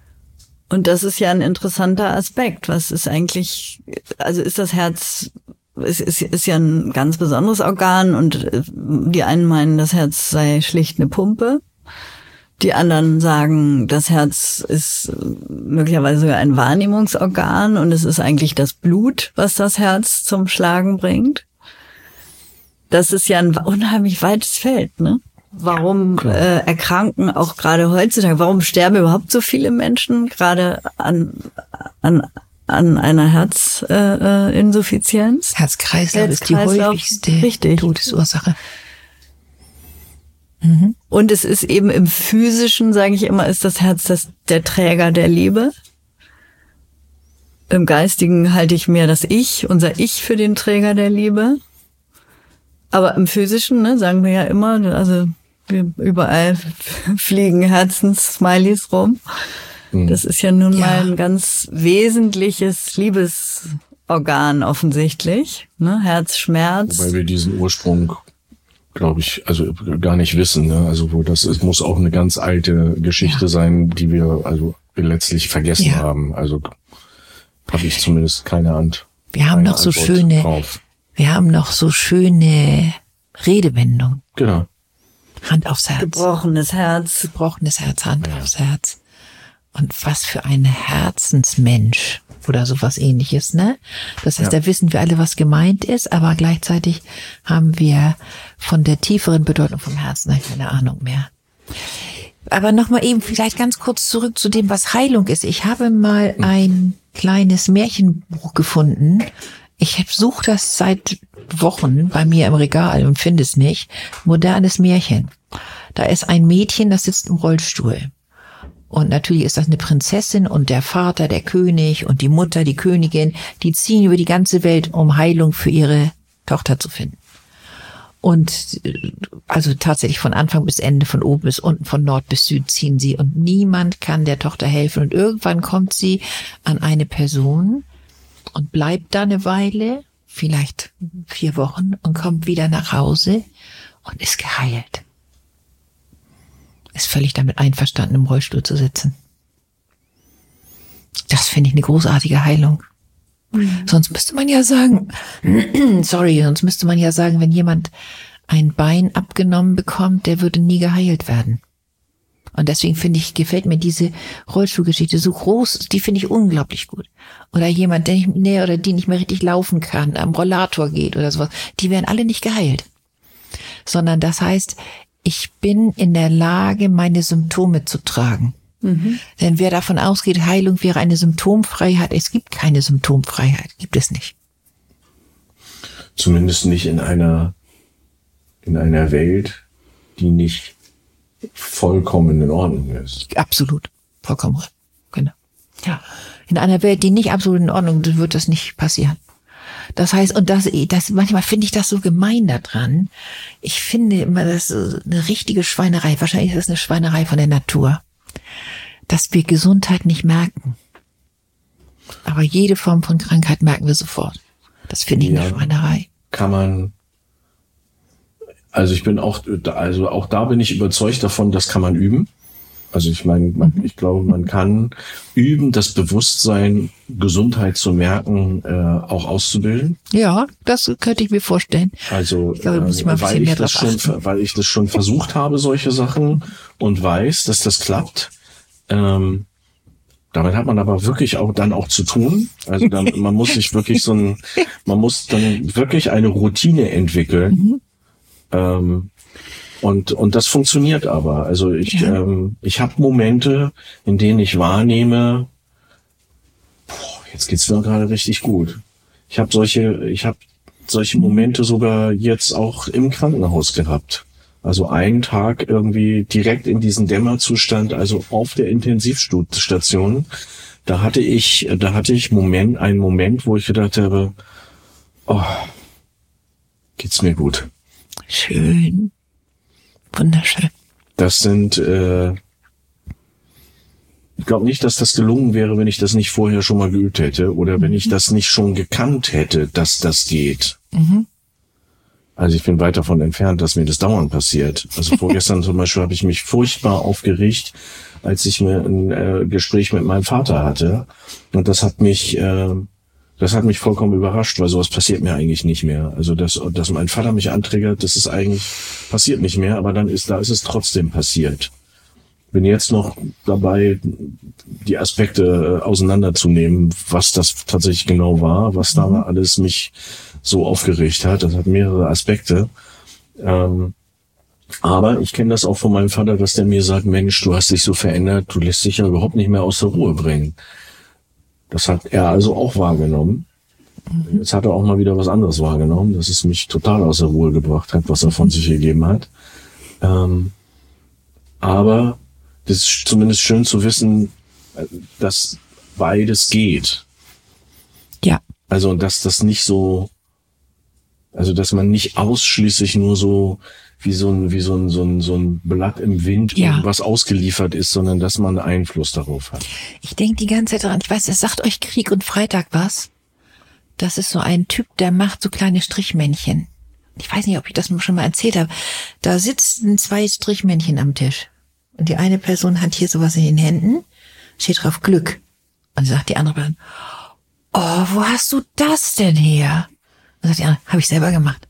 Und das ist ja ein interessanter Aspekt. Was ist eigentlich, also ist das Herz, ist, ist, ist ja ein ganz besonderes Organ und äh, die einen meinen, das Herz sei schlicht eine Pumpe. Die anderen sagen, das Herz ist möglicherweise sogar ein Wahrnehmungsorgan und es ist eigentlich das Blut, was das Herz zum Schlagen bringt. Das ist ja ein unheimlich weites Feld, ne? Warum äh, erkranken auch gerade heutzutage? Warum sterben überhaupt so viele Menschen gerade an an an einer Herzinsuffizienz? Äh, Insuffizienz? Herz-Kreislauf ist die Herz-Kreislauf, häufigste richtig. Todesursache. Und es ist eben im Physischen, sage ich immer, ist das Herz das, der Träger der Liebe. Im Geistigen halte ich mehr das Ich, unser Ich für den Träger der Liebe. Aber im Physischen, ne, sagen wir ja immer, also wir, überall fliegen Herzens-Smileys rum. Das ist ja nun Ja. mal ein ganz wesentliches Liebesorgan offensichtlich. Ne? Herzschmerz. Weil wir diesen Ursprung, glaube ich, also gar nicht wissen. Ne? Also wo das ist, muss auch eine ganz alte Geschichte Ja. sein, die wir also letztlich vergessen Ja. haben. Also habe ich zumindest keine Ant. Wir haben keine noch so Antwort schöne, drauf. wir haben noch so schöne Redewendungen. Genau. Hand aufs Herz. Gebrochenes Herz. Gebrochenes Herz, Hand aufs Herz. Und was für ein Herzensmensch oder sowas ähnliches, ne? Das heißt, Ja. da wissen wir alle, was gemeint ist, aber gleichzeitig haben wir von der tieferen Bedeutung vom Herzen keine Ahnung mehr. Aber nochmal eben vielleicht ganz kurz zurück zu dem, was Heilung ist. Ich habe mal ein kleines Märchenbuch gefunden. Ich suche das seit Wochen bei mir im Regal und finde es nicht. Modernes Märchen. Da ist ein Mädchen, das sitzt im Rollstuhl. Und natürlich ist das eine Prinzessin und der Vater, der König und die Mutter, die Königin, die ziehen über die ganze Welt, um Heilung für ihre Tochter zu finden. Und also tatsächlich von Anfang bis Ende, von oben bis unten, von Nord bis Süd ziehen sie und niemand kann der Tochter helfen. Und irgendwann kommt sie an eine Person und bleibt da eine Weile, vielleicht vier Wochen, und kommt wieder nach Hause und ist geheilt. Ist völlig damit einverstanden, im Rollstuhl zu sitzen. Das finde ich eine großartige Heilung. Mhm. Sonst müsste man ja sagen, sorry, sonst müsste man ja sagen, wenn jemand ein Bein abgenommen bekommt, der würde nie geheilt werden. Und deswegen finde ich, gefällt mir diese Rollstuhlgeschichte so groß, die finde ich unglaublich gut. Oder jemand, der nicht mehr oder die nicht mehr richtig laufen kann, am Rollator geht oder sowas, die werden alle nicht geheilt. Sondern das heißt, ich bin in der Lage, meine Symptome zu tragen. Mhm. Denn wer davon ausgeht, Heilung wäre eine Symptomfreiheit, es gibt keine Symptomfreiheit, gibt es nicht. Zumindest nicht in einer, in einer Welt, die nicht vollkommen in Ordnung ist. Absolut, vollkommen, genau. Ja, in einer Welt, die nicht absolut in Ordnung ist, wird das nicht passieren. Das heißt, und das, das manchmal finde ich das so gemein daran. Ich finde immer, das ist eine richtige Schweinerei. Wahrscheinlich ist das eine Schweinerei von der Natur, dass wir Gesundheit nicht merken. Aber jede Form von Krankheit merken wir sofort. Das finde ich ja, eine Schweinerei. Kann man, also ich bin auch, also auch da bin ich überzeugt davon, das kann man üben. Also ich meine, man, ich glaube, man kann üben, das Bewusstsein, Gesundheit zu merken, äh, auch auszubilden. Ja, das könnte ich mir vorstellen. Also, ich glaube, muss ich mal ein weil bisschen ich mehr das drauf schon, achten. weil ich das schon versucht habe, solche Sachen, und weiß, dass das klappt. Ähm, damit hat man aber wirklich auch dann auch zu tun. Also dann, man muss sich wirklich so ein, man muss dann wirklich eine Routine entwickeln. Mhm. Ähm, Und und das funktioniert aber. Also ich ja. ähm, ich habe Momente, in denen ich wahrnehme, boah, jetzt geht's mir gerade richtig gut. Ich habe solche ich habe solche Momente sogar jetzt auch im Krankenhaus gehabt. Also einen Tag irgendwie direkt in diesen Dämmerzustand, also auf der Intensivstation, da hatte ich da hatte ich Moment einen Moment, wo ich gedacht habe, oh, geht's mir gut. Schön. Wunderschön. Das sind, äh, ich glaube nicht, dass das gelungen wäre, wenn ich das nicht vorher schon mal geübt hätte oder mhm. wenn ich das nicht schon gekannt hätte, dass das geht. Mhm. Also ich bin weit davon entfernt, dass mir das dauernd passiert. Also vorgestern zum Beispiel habe ich mich furchtbar aufgeregt, als ich mir ein äh, Gespräch mit meinem Vater hatte. Und das hat mich... Äh, Das hat mich vollkommen überrascht, weil sowas passiert mir eigentlich nicht mehr. Also dass, dass mein Vater mich antriggert, das ist eigentlich, passiert nicht mehr, aber dann ist, da ist es trotzdem passiert. Bin jetzt noch dabei, die Aspekte auseinanderzunehmen, was das tatsächlich genau war, was da alles mich so aufgeregt hat. Das hat mehrere Aspekte. Ähm, aber ich kenne das auch von meinem Vater, dass der mir sagt, Mensch, du hast dich so verändert, du lässt dich ja überhaupt nicht mehr aus der Ruhe bringen. Das hat er also auch wahrgenommen. Mhm. Jetzt hat er auch mal wieder was anderes wahrgenommen, dass es mich total aus der Ruhe gebracht hat, was er von sich gegeben hat. Ähm, aber das ist zumindest schön zu wissen, dass beides geht. Ja. Also, dass das nicht so, also, dass man nicht ausschließlich nur so wie so ein, wie so ein, so ein, so ein Blatt im Wind, ja. irgendwas ausgeliefert ist, sondern dass man Einfluss darauf hat. Ich denke die ganze Zeit daran, ich weiß, es sagt euch Krieg und Freitag was. Das ist so ein Typ, der macht so kleine Strichmännchen. Ich weiß nicht, ob ich das schon mal erzählt habe. Da sitzen zwei Strichmännchen am Tisch. Und die eine Person hat hier sowas in den Händen, steht drauf Glück. Und sagt die andere Person, oh, wo hast du das denn her? Und sagt die andere, habe ich selber gemacht.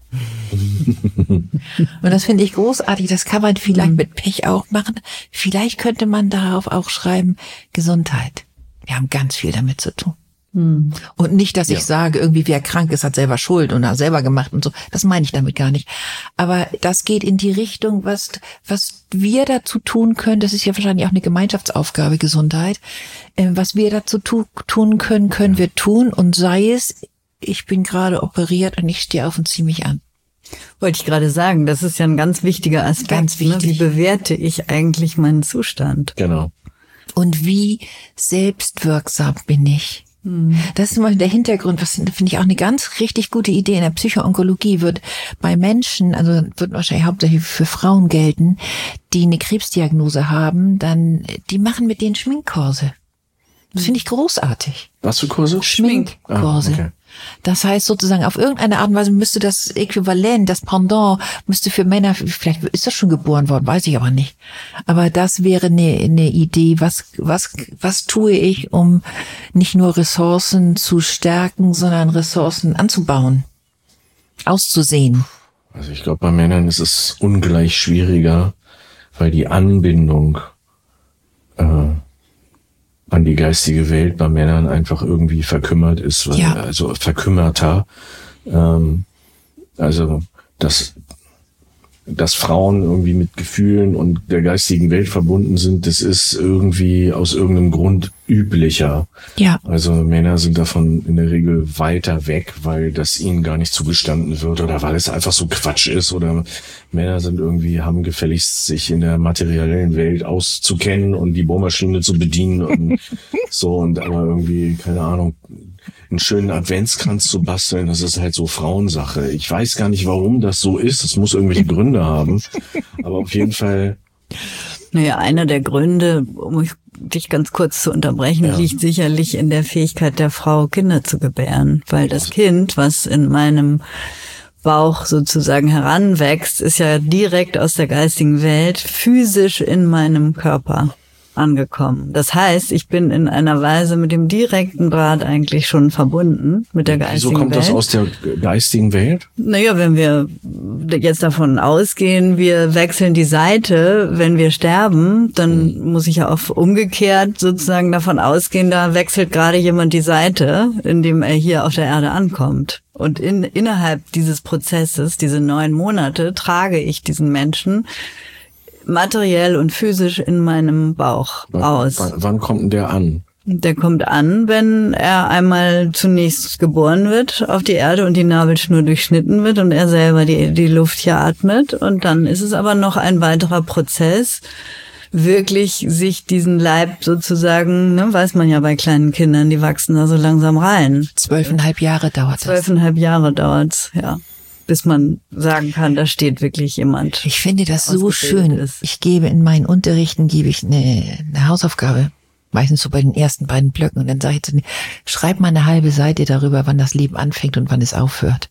Und das finde ich großartig. Das kann man vielleicht mit Pech auch machen. Vielleicht könnte man darauf auch schreiben, Gesundheit. Wir haben ganz viel damit zu tun. Hm. Und nicht, dass ich ja. sage, irgendwie wer krank ist, hat selber Schuld und hat selber gemacht und so. Das meine ich damit gar nicht. Aber das geht in die Richtung, was, was wir dazu tun können. Das ist ja wahrscheinlich auch eine Gemeinschaftsaufgabe, Gesundheit. Was wir dazu tu, tun können, können ja. wir tun. Und sei es, ich bin gerade operiert und ich stehe auf und ziehe mich an. Wollte ich gerade sagen, das ist ja ein ganz wichtiger Aspekt. Ganz wichtig. Ne? Wie bewerte ich eigentlich meinen Zustand? Genau. Und wie selbstwirksam bin ich? Das ist mal der Hintergrund, was finde ich auch eine ganz richtig gute Idee. In der Psychoonkologie wird bei Menschen, also wird wahrscheinlich hauptsächlich für Frauen gelten, die eine Krebsdiagnose haben, dann, die machen mit denen Schminkkurse. Das finde ich großartig. Was für Kurse? Schminkkurse. Ah, okay. Das heißt sozusagen, auf irgendeine Art und Weise müsste das Äquivalent, das Pendant, müsste für Männer, vielleicht ist das schon geboren worden, weiß ich aber nicht. Aber das wäre eine, eine Idee, was, was, was tue ich, um nicht nur Ressourcen zu stärken, sondern Ressourcen anzubauen, auszusehen. Also ich glaube, bei Männern ist es ungleich schwieriger, weil die Anbindung äh, an die geistige Welt bei Männern einfach irgendwie verkümmert ist, weil, Ja. also verkümmerter. Ähm, also dass dass Frauen irgendwie mit Gefühlen und der geistigen Welt verbunden sind, das ist irgendwie aus irgendeinem Grund üblicher. Ja. Also Männer sind davon in der Regel weiter weg, weil das ihnen gar nicht zugestanden wird oder weil es einfach so Quatsch ist oder Männer sind irgendwie, haben gefälligst sich in der materiellen Welt auszukennen und die Bohrmaschine zu bedienen und so und aber irgendwie, keine Ahnung, einen schönen Adventskranz zu basteln, das ist halt so Frauensache. Ich weiß gar nicht, warum das so ist. Es muss irgendwelche Gründe haben. Aber auf jeden Fall. Naja, einer der Gründe, um dich ganz kurz zu unterbrechen, Ja. liegt sicherlich in der Fähigkeit der Frau, Kinder zu gebären. Weil das Kind, was in meinem Bauch sozusagen heranwächst, ist ja direkt aus der geistigen Welt physisch in meinem Körper angekommen. Das heißt, ich bin in einer Weise mit dem direkten Draht eigentlich schon verbunden mit der geistigen Welt. Wieso kommt das aus der geistigen Welt? Naja, wenn wir jetzt davon ausgehen, wir wechseln die Seite, wenn wir sterben, dann mhm. muss ich ja auch umgekehrt sozusagen davon ausgehen, da wechselt gerade jemand die Seite, indem er hier auf der Erde ankommt. Und in, innerhalb dieses Prozesses, diese neun Monate, trage ich diesen Menschen materiell und physisch in meinem Bauch wann, aus. Wann, wann kommt denn der an? Der kommt an, wenn er einmal zunächst geboren wird auf die Erde und die Nabelschnur durchschnitten wird und er selber die, die Luft hier atmet. Und dann ist es aber noch ein weiterer Prozess, wirklich sich diesen Leib sozusagen, ne, weiß man ja bei kleinen Kindern, die wachsen da so langsam rein. Zwölfeinhalb Jahre dauert das. Zwölfeinhalb Jahre dauert's, ja. Bis man sagen kann, da steht wirklich jemand. Ich finde das so schön. ist. Ich gebe in meinen Unterrichten, gebe ich eine, eine Hausaufgabe, meistens so bei den ersten beiden Blöcken, und dann sage ich zu denen, schreib mal eine halbe Seite darüber, wann das Leben anfängt und wann es aufhört.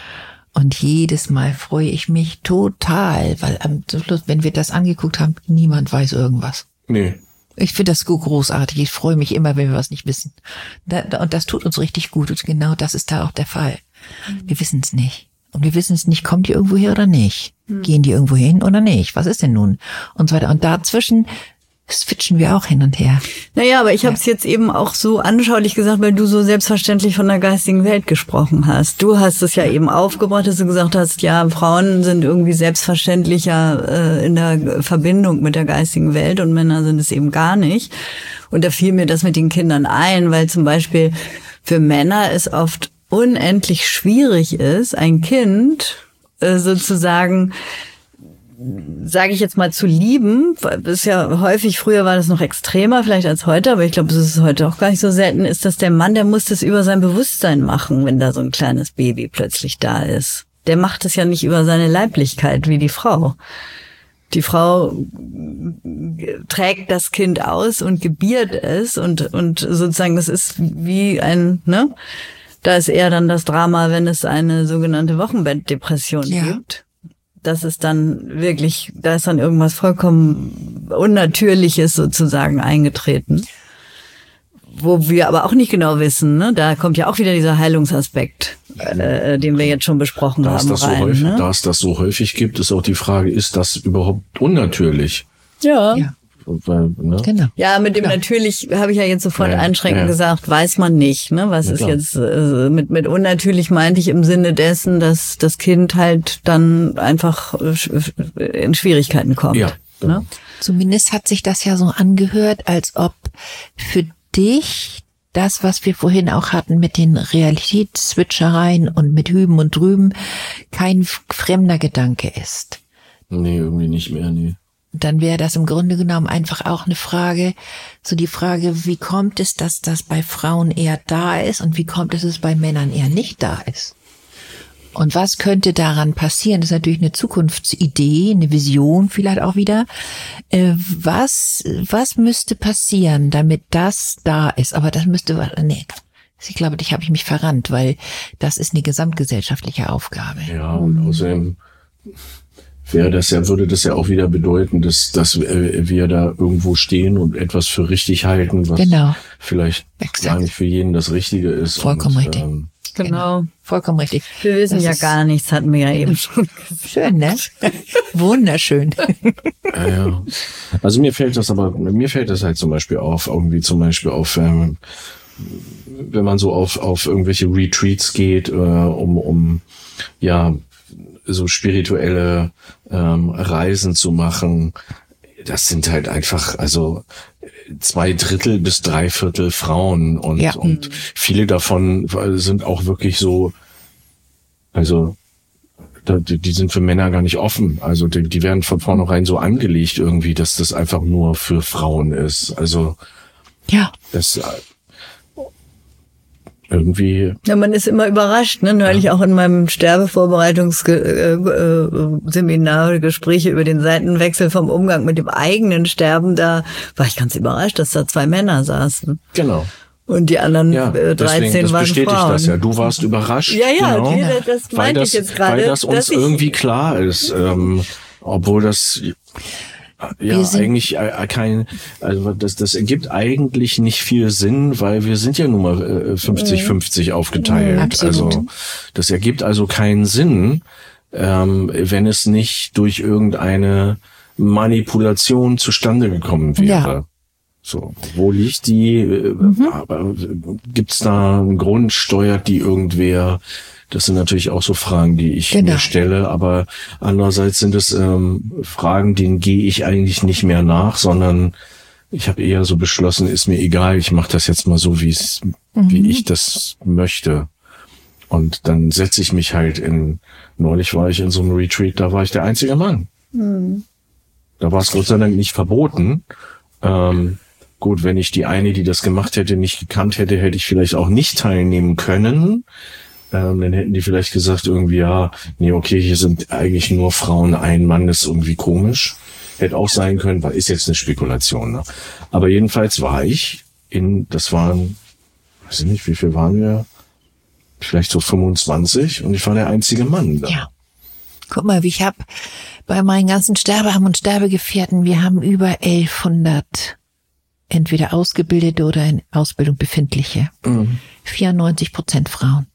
Und jedes Mal freue ich mich total, weil am Schluss, wenn wir das angeguckt haben, niemand weiß irgendwas. Nee. Ich finde das so großartig. Ich freue mich immer, wenn wir was nicht wissen. Da, da, und das tut uns richtig gut. Und genau das ist da auch der Fall. Wir wissen es nicht. Und wir wissen es nicht, kommt die irgendwo her oder nicht? Hm. Gehen die irgendwo hin oder nicht? Was ist denn nun? Und so weiter. Und dazwischen switchen wir auch hin und her. Naja, aber ich habe es jetzt eben auch so anschaulich gesagt, weil du so selbstverständlich von der geistigen Welt gesprochen hast. Du hast es ja eben aufgebracht, dass du gesagt hast, ja, Frauen sind irgendwie selbstverständlicher äh, in der Verbindung mit der geistigen Welt und Männer sind es eben gar nicht. Und da fiel mir das mit den Kindern ein, weil zum Beispiel für Männer es oft unendlich schwierig ist, ein Kind äh, sozusagen, sage ich jetzt mal, zu lieben. Das ist ja häufig, früher war das noch extremer vielleicht als heute, aber ich glaube, es ist heute auch gar nicht so selten, ist, dass der Mann, der muss das über sein Bewusstsein machen, wenn da so ein kleines Baby plötzlich da ist. Der macht es ja nicht über seine Leiblichkeit wie die Frau. Die Frau trägt das Kind aus und gebiert es und und sozusagen, das ist wie ein, ne? Da ist eher dann das Drama, wenn es eine sogenannte Wochenbettdepression ja. gibt. Das ist dann wirklich, da ist dann irgendwas vollkommen Unnatürliches sozusagen eingetreten. Wo wir aber auch nicht genau wissen, ne? Da kommt ja auch wieder dieser Heilungsaspekt, äh, den wir jetzt schon besprochen da haben. Das rein, so häufig, ne? Da es das so häufig gibt, ist auch die Frage, ist das überhaupt unnatürlich? Ja. ja. Weil, ne? Genau. Ja, mit dem Klar. natürlich, habe ich ja jetzt sofort Ja, einschränkend ja. gesagt, weiß man nicht, ne? Was Ja, ist klar. jetzt, äh, mit, mit unnatürlich meinte ich im Sinne dessen, dass das Kind halt dann einfach äh, in Schwierigkeiten kommt. Ja, genau. Ne? Zumindest hat sich das ja so angehört, als ob für dich das, was wir vorhin auch hatten mit den Realitätsswitchereien und mit Hüben und Drüben, kein fremder Gedanke ist. Nee, irgendwie nicht mehr, nee. dann wäre das im Grunde genommen einfach auch eine Frage, so die Frage, wie kommt es, dass das bei Frauen eher da ist und wie kommt es, dass es bei Männern eher nicht da ist? Und was könnte daran passieren? Das ist natürlich eine Zukunftsidee, eine Vision vielleicht auch wieder. Äh, was, was müsste passieren, damit das da ist? Aber das müsste, nee, ich glaube, ich habe ich mich verrannt, weil das ist eine gesamtgesellschaftliche Aufgabe. Ja, und außerdem wäre das ja, würde das ja auch wieder bedeuten, dass, dass wir da irgendwo stehen und etwas für richtig halten, was genau. vielleicht Exakt. gar nicht für jeden das Richtige ist. Vollkommen und, richtig. Ähm, Genau. Vollkommen richtig. Wir wissen Das ja ist gar nichts, hatten wir ja eben schon gesagt. schön, ne? Wunderschön. Ja, ja. Also mir fällt das aber, mir fällt das halt zum Beispiel auf, irgendwie zum Beispiel auf, ähm, wenn man so auf, auf irgendwelche Retreats geht, äh, um, um, ja, so spirituelle ähm, Reisen zu machen. Das sind halt einfach, also zwei Drittel bis drei Viertel Frauen und, ja. und viele davon sind auch wirklich so, also die, die sind für Männer gar nicht offen. Also die, die werden von vornherein so angelegt irgendwie, dass das einfach nur für Frauen ist. Also ja. das irgendwie. Ja, man ist immer überrascht, ne? Neulich auch in meinem Sterbevorbereitungsseminar, Gespräche über den Seitenwechsel vom Umgang mit dem eigenen Sterben, da war ich ganz überrascht, dass da zwei Männer saßen. Genau. Und die anderen ja, äh, dreizehn deswegen, das waren bestätigt Frauen. Das ja. Du warst überrascht. Ja, ja, genau, die, das weil meinte das, ich jetzt gerade. Weil das uns ich, irgendwie klar ist, ähm, obwohl das ja eigentlich äh, kein, also das das ergibt eigentlich nicht viel Sinn, weil wir sind ja nun mal äh, fünfzig fünfzig aufgeteilt. Absolut. Also das ergibt also keinen Sinn, ähm, wenn es nicht durch irgendeine Manipulation zustande gekommen wäre. Ja. So, wo liegt die? Mhm. Gibt's da einen Grund? Steuert die irgendwer? Das sind natürlich auch so Fragen, die ich genau. mir stelle. Aber andererseits sind es ähm, Fragen, denen gehe ich eigentlich nicht mehr nach, sondern ich habe eher so beschlossen, ist mir egal, ich mache das jetzt mal so, wie es, mhm. wie ich das möchte. Und dann setze ich mich halt in. Neulich war ich in so einem Retreat, da war ich der einzige Mann. Mhm. Da war es Gott sei Dank nicht verboten. Ähm, Gut, wenn ich die eine, die das gemacht hätte, nicht gekannt hätte, hätte ich vielleicht auch nicht teilnehmen können. Ähm, dann hätten die vielleicht gesagt irgendwie, ja, nee, okay, hier sind eigentlich nur Frauen, ein Mann ist irgendwie komisch. Hätte auch sein können, weil ist jetzt eine Spekulation. Ne? Aber jedenfalls war ich in, das waren, weiß ich nicht, wie viel waren wir? Vielleicht so fünfundzwanzig und ich war der einzige Mann da. Ja. Guck mal, wie ich habe bei meinen ganzen Sterbeheim und Sterbegefährten, wir haben über elfhundert entweder Ausgebildete oder in Ausbildung befindliche. Mhm. vierundneunzig Prozent Frauen.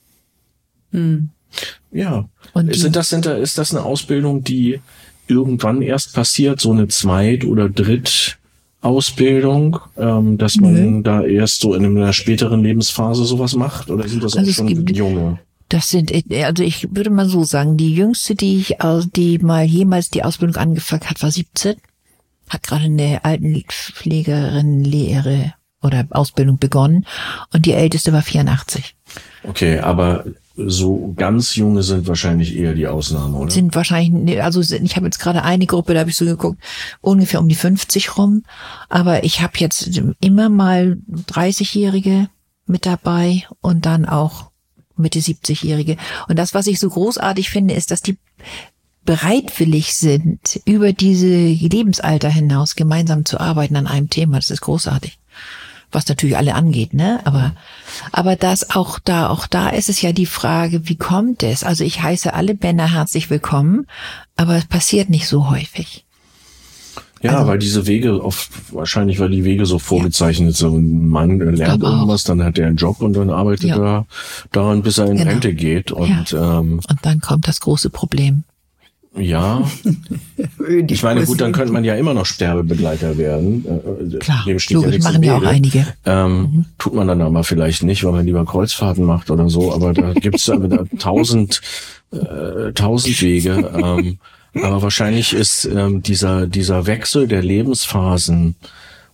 Mhm. Ja. Und sind das, sind da, ist das eine Ausbildung, die irgendwann erst passiert, so eine Zweit- oder Drittausbildung, ähm, dass man mhm. da erst so in einer späteren Lebensphase sowas macht? Oder sind das also auch schon gibt, junge? Das sind, also ich würde mal so sagen, die jüngste, die ich, die mal jemals die Ausbildung angefangen hat, war siebzehn. Hat gerade eine Altenpflegerin-Lehre oder Ausbildung begonnen und die älteste war vierundachtzig. Okay, aber so ganz junge sind wahrscheinlich eher die Ausnahme, oder? Sind wahrscheinlich, also ich habe jetzt gerade eine Gruppe, da habe ich so geguckt, ungefähr um die fünfzig rum, aber ich habe jetzt immer mal dreißigjährige mit dabei und dann auch Mitte siebzigjährige. Und das, was ich so großartig finde, ist, dass die bereitwillig sind, über diese Lebensalter hinaus gemeinsam zu arbeiten an einem Thema. Das ist großartig. Was natürlich alle angeht, ne? Aber, aber das auch da, auch da ist es ja die Frage, wie kommt es? Also ich heiße alle Männer herzlich willkommen, aber es passiert nicht so häufig. Ja, also, weil diese Wege oft, wahrscheinlich, weil die Wege so vorgezeichnet sind. Ein Mann lernt irgendwas, dann hat er einen Job und dann arbeitet ja. er daran, bis er in genau. Rente geht. Und, ja. ähm, und dann kommt das große Problem. Ja, ich meine, gut, dann könnte man ja immer noch Sterbebegleiter werden. Klar, dem steht logisch, ja machen ja auch einige. Ähm, mhm. Tut man dann aber vielleicht nicht, weil man lieber Kreuzfahrten macht oder so, aber da gibt's aber tausend, äh, tausend Wege. Ähm, aber wahrscheinlich ist ähm, dieser, dieser Wechsel der Lebensphasen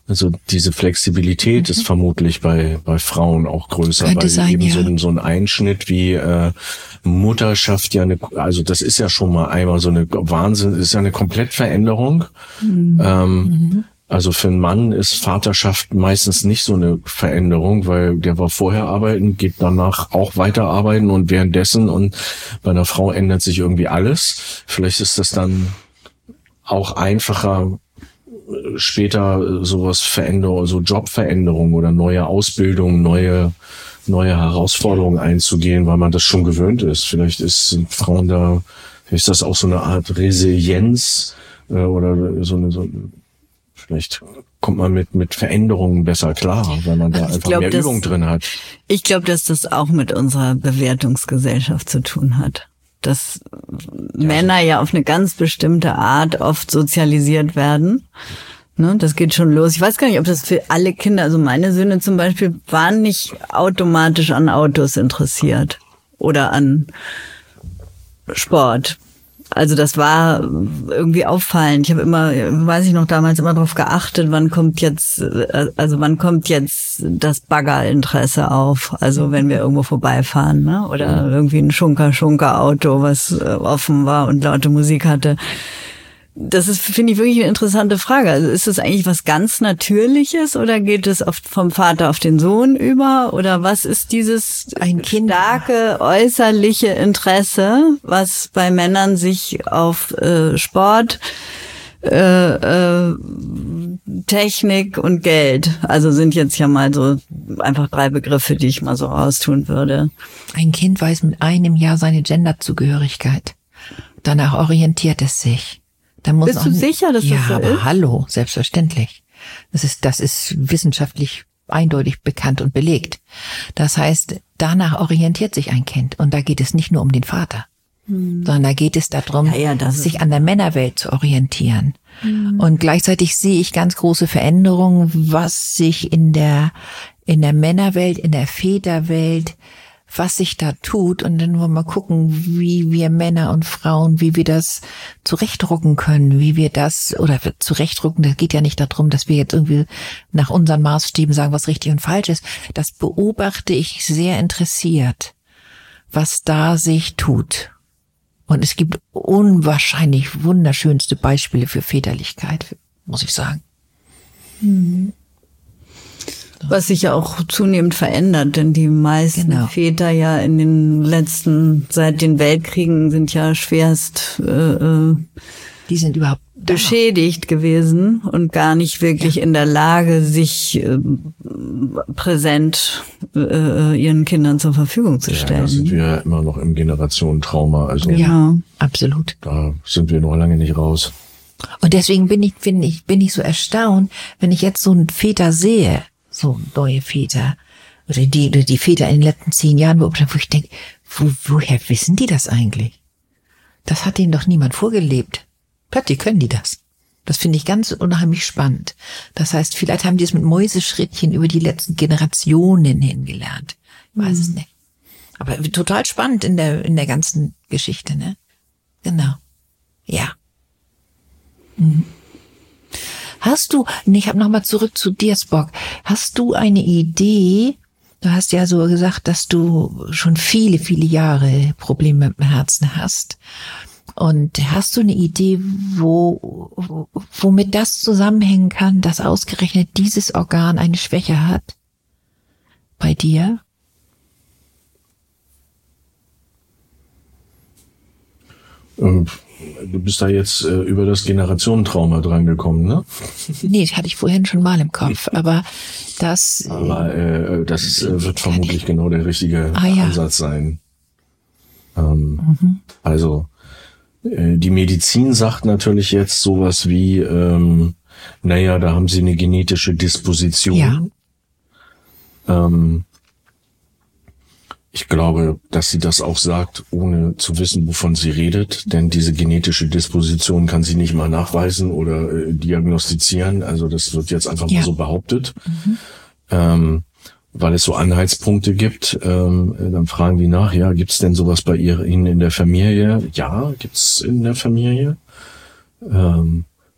Also diese Flexibilität mhm. ist vermutlich bei bei Frauen auch größer, Könnte weil sein, eben ja. so, ein, so ein Einschnitt wie äh, Mutterschaft ja eine, also das ist ja schon mal einmal so eine Wahnsinn, ist ja eine Komplettveränderung. Mhm. Ähm, mhm. Also für einen Mann ist Vaterschaft meistens nicht so eine Veränderung, weil der war vorher arbeiten, geht danach auch weiter arbeiten und währenddessen, und bei einer Frau ändert sich irgendwie alles. Vielleicht ist das dann auch einfacher, später sowas Veränderung, so Jobveränderung oder neue Ausbildung, neue neue Herausforderungen einzugehen, weil man das schon gewöhnt ist. Vielleicht ist sind Frauen da, ist das auch so eine Art Resilienz äh, oder so eine, so vielleicht kommt man mit mit Veränderungen besser klar, weil man da ich einfach glaub, mehr das, Übung drin hat. Ich glaube, dass das auch mit unserer Bewertungsgesellschaft zu tun hat. Dass ja. Männer ja auf eine ganz bestimmte Art oft sozialisiert werden. Ne, das geht schon los. Ich weiß gar nicht, ob das für alle Kinder, also meine Söhne zum Beispiel, waren nicht automatisch an Autos interessiert oder an Sport. Also das war irgendwie auffallend. Ich habe immer, weiß ich noch, damals immer darauf geachtet, wann kommt jetzt, also wann kommt jetzt das Baggerinteresse auf. Also wenn wir irgendwo vorbeifahren, ne? Oder irgendwie ein Schunker-Schunker-Auto, was offen war und laute Musik hatte. Das ist, finde ich, wirklich eine interessante Frage. Also ist das eigentlich was ganz Natürliches oder geht es oft vom Vater auf den Sohn über? Oder was ist dieses ein kind starke äußerliche Interesse, was bei Männern sich auf äh, Sport, äh, äh, Technik und Geld, also sind jetzt ja mal so einfach drei Begriffe, die ich mal so raustun würde. Ein Kind weiß mit einem Jahr seine Genderzugehörigkeit. Danach orientiert es sich. Da muss Bist du sicher, dass ja, das so aber ist? Hallo, selbstverständlich. Das ist, das ist wissenschaftlich eindeutig bekannt und belegt. Das heißt, danach orientiert sich ein Kind. Und da geht es nicht nur um den Vater, hm. sondern da geht es darum, ja, ja, sich an der Männerwelt zu orientieren. Hm. Und gleichzeitig sehe ich ganz große Veränderungen, was sich in der, in der Männerwelt, in der Väterwelt, was sich da tut, und dann wollen wir mal gucken, wie wir Männer und Frauen, wie wir das zurechtrucken können, wie wir das, oder zurechtrucken, das geht ja nicht darum, dass wir jetzt irgendwie nach unseren Maßstäben sagen, was richtig und falsch ist. Das beobachte ich sehr interessiert, was da sich tut. Und es gibt unwahrscheinlich wunderschönste Beispiele für Väterlichkeit, muss ich sagen. Mhm. Was sich ja auch zunehmend verändert, denn die meisten genau. Väter ja in den letzten, seit den Weltkriegen sind ja schwerst äh, die sind überhaupt beschädigt gewesen und gar nicht wirklich ja. in der Lage, sich äh, präsent äh, ihren Kindern zur Verfügung zu stellen. Ja, da sind wir immer noch im Generationentrauma. Also ja, absolut. Da sind wir noch lange nicht raus. Und deswegen bin ich, bin ich, bin ich so erstaunt, wenn ich jetzt so einen Väter sehe, so neue Väter, oder die, oder die Väter in den letzten zehn Jahren beobachtet, wo ich denke, wo, woher wissen die das eigentlich? Das hat ihnen doch niemand vorgelebt. Plötzlich können die das. Das finde ich ganz unheimlich spannend. Das heißt, vielleicht haben die es mit Mäuseschrittchen über die letzten Generationen hingelernt. Ich weiß mhm. es nicht. Aber total spannend in der, in der ganzen Geschichte, ne? Genau. Ja. Mhm. Hast du, ich habe nochmal zurück zu dir, Spock, hast du eine Idee, du hast ja so gesagt, dass du schon viele, viele Jahre Probleme mit dem Herzen hast, und hast du eine Idee, wo, womit das zusammenhängen kann, dass ausgerechnet dieses Organ eine Schwäche hat bei dir? Ähm. Du bist da jetzt äh, über das Generationentrauma drangekommen, ne? Nee, das hatte ich vorhin schon mal im Kopf, aber das... Aber äh, das äh, wird vermutlich genau der richtige ah, ja. Ansatz sein. Ähm, mhm. Also, äh, die Medizin sagt natürlich jetzt sowas wie, ähm, naja, da haben sie eine genetische Disposition. Ja. Ähm, Ich glaube, dass sie das auch sagt, ohne zu wissen, wovon sie redet, denn diese genetische Disposition kann sie nicht mal nachweisen oder äh, diagnostizieren. Also das wird jetzt einfach ja. mal so behauptet, mhm. ähm, weil es so Anhaltspunkte gibt. Ähm, dann fragen die nach, ja, gibt's denn sowas bei ihr, Ihnen in der Familie? Ja, gibt's in der Familie. Ähm,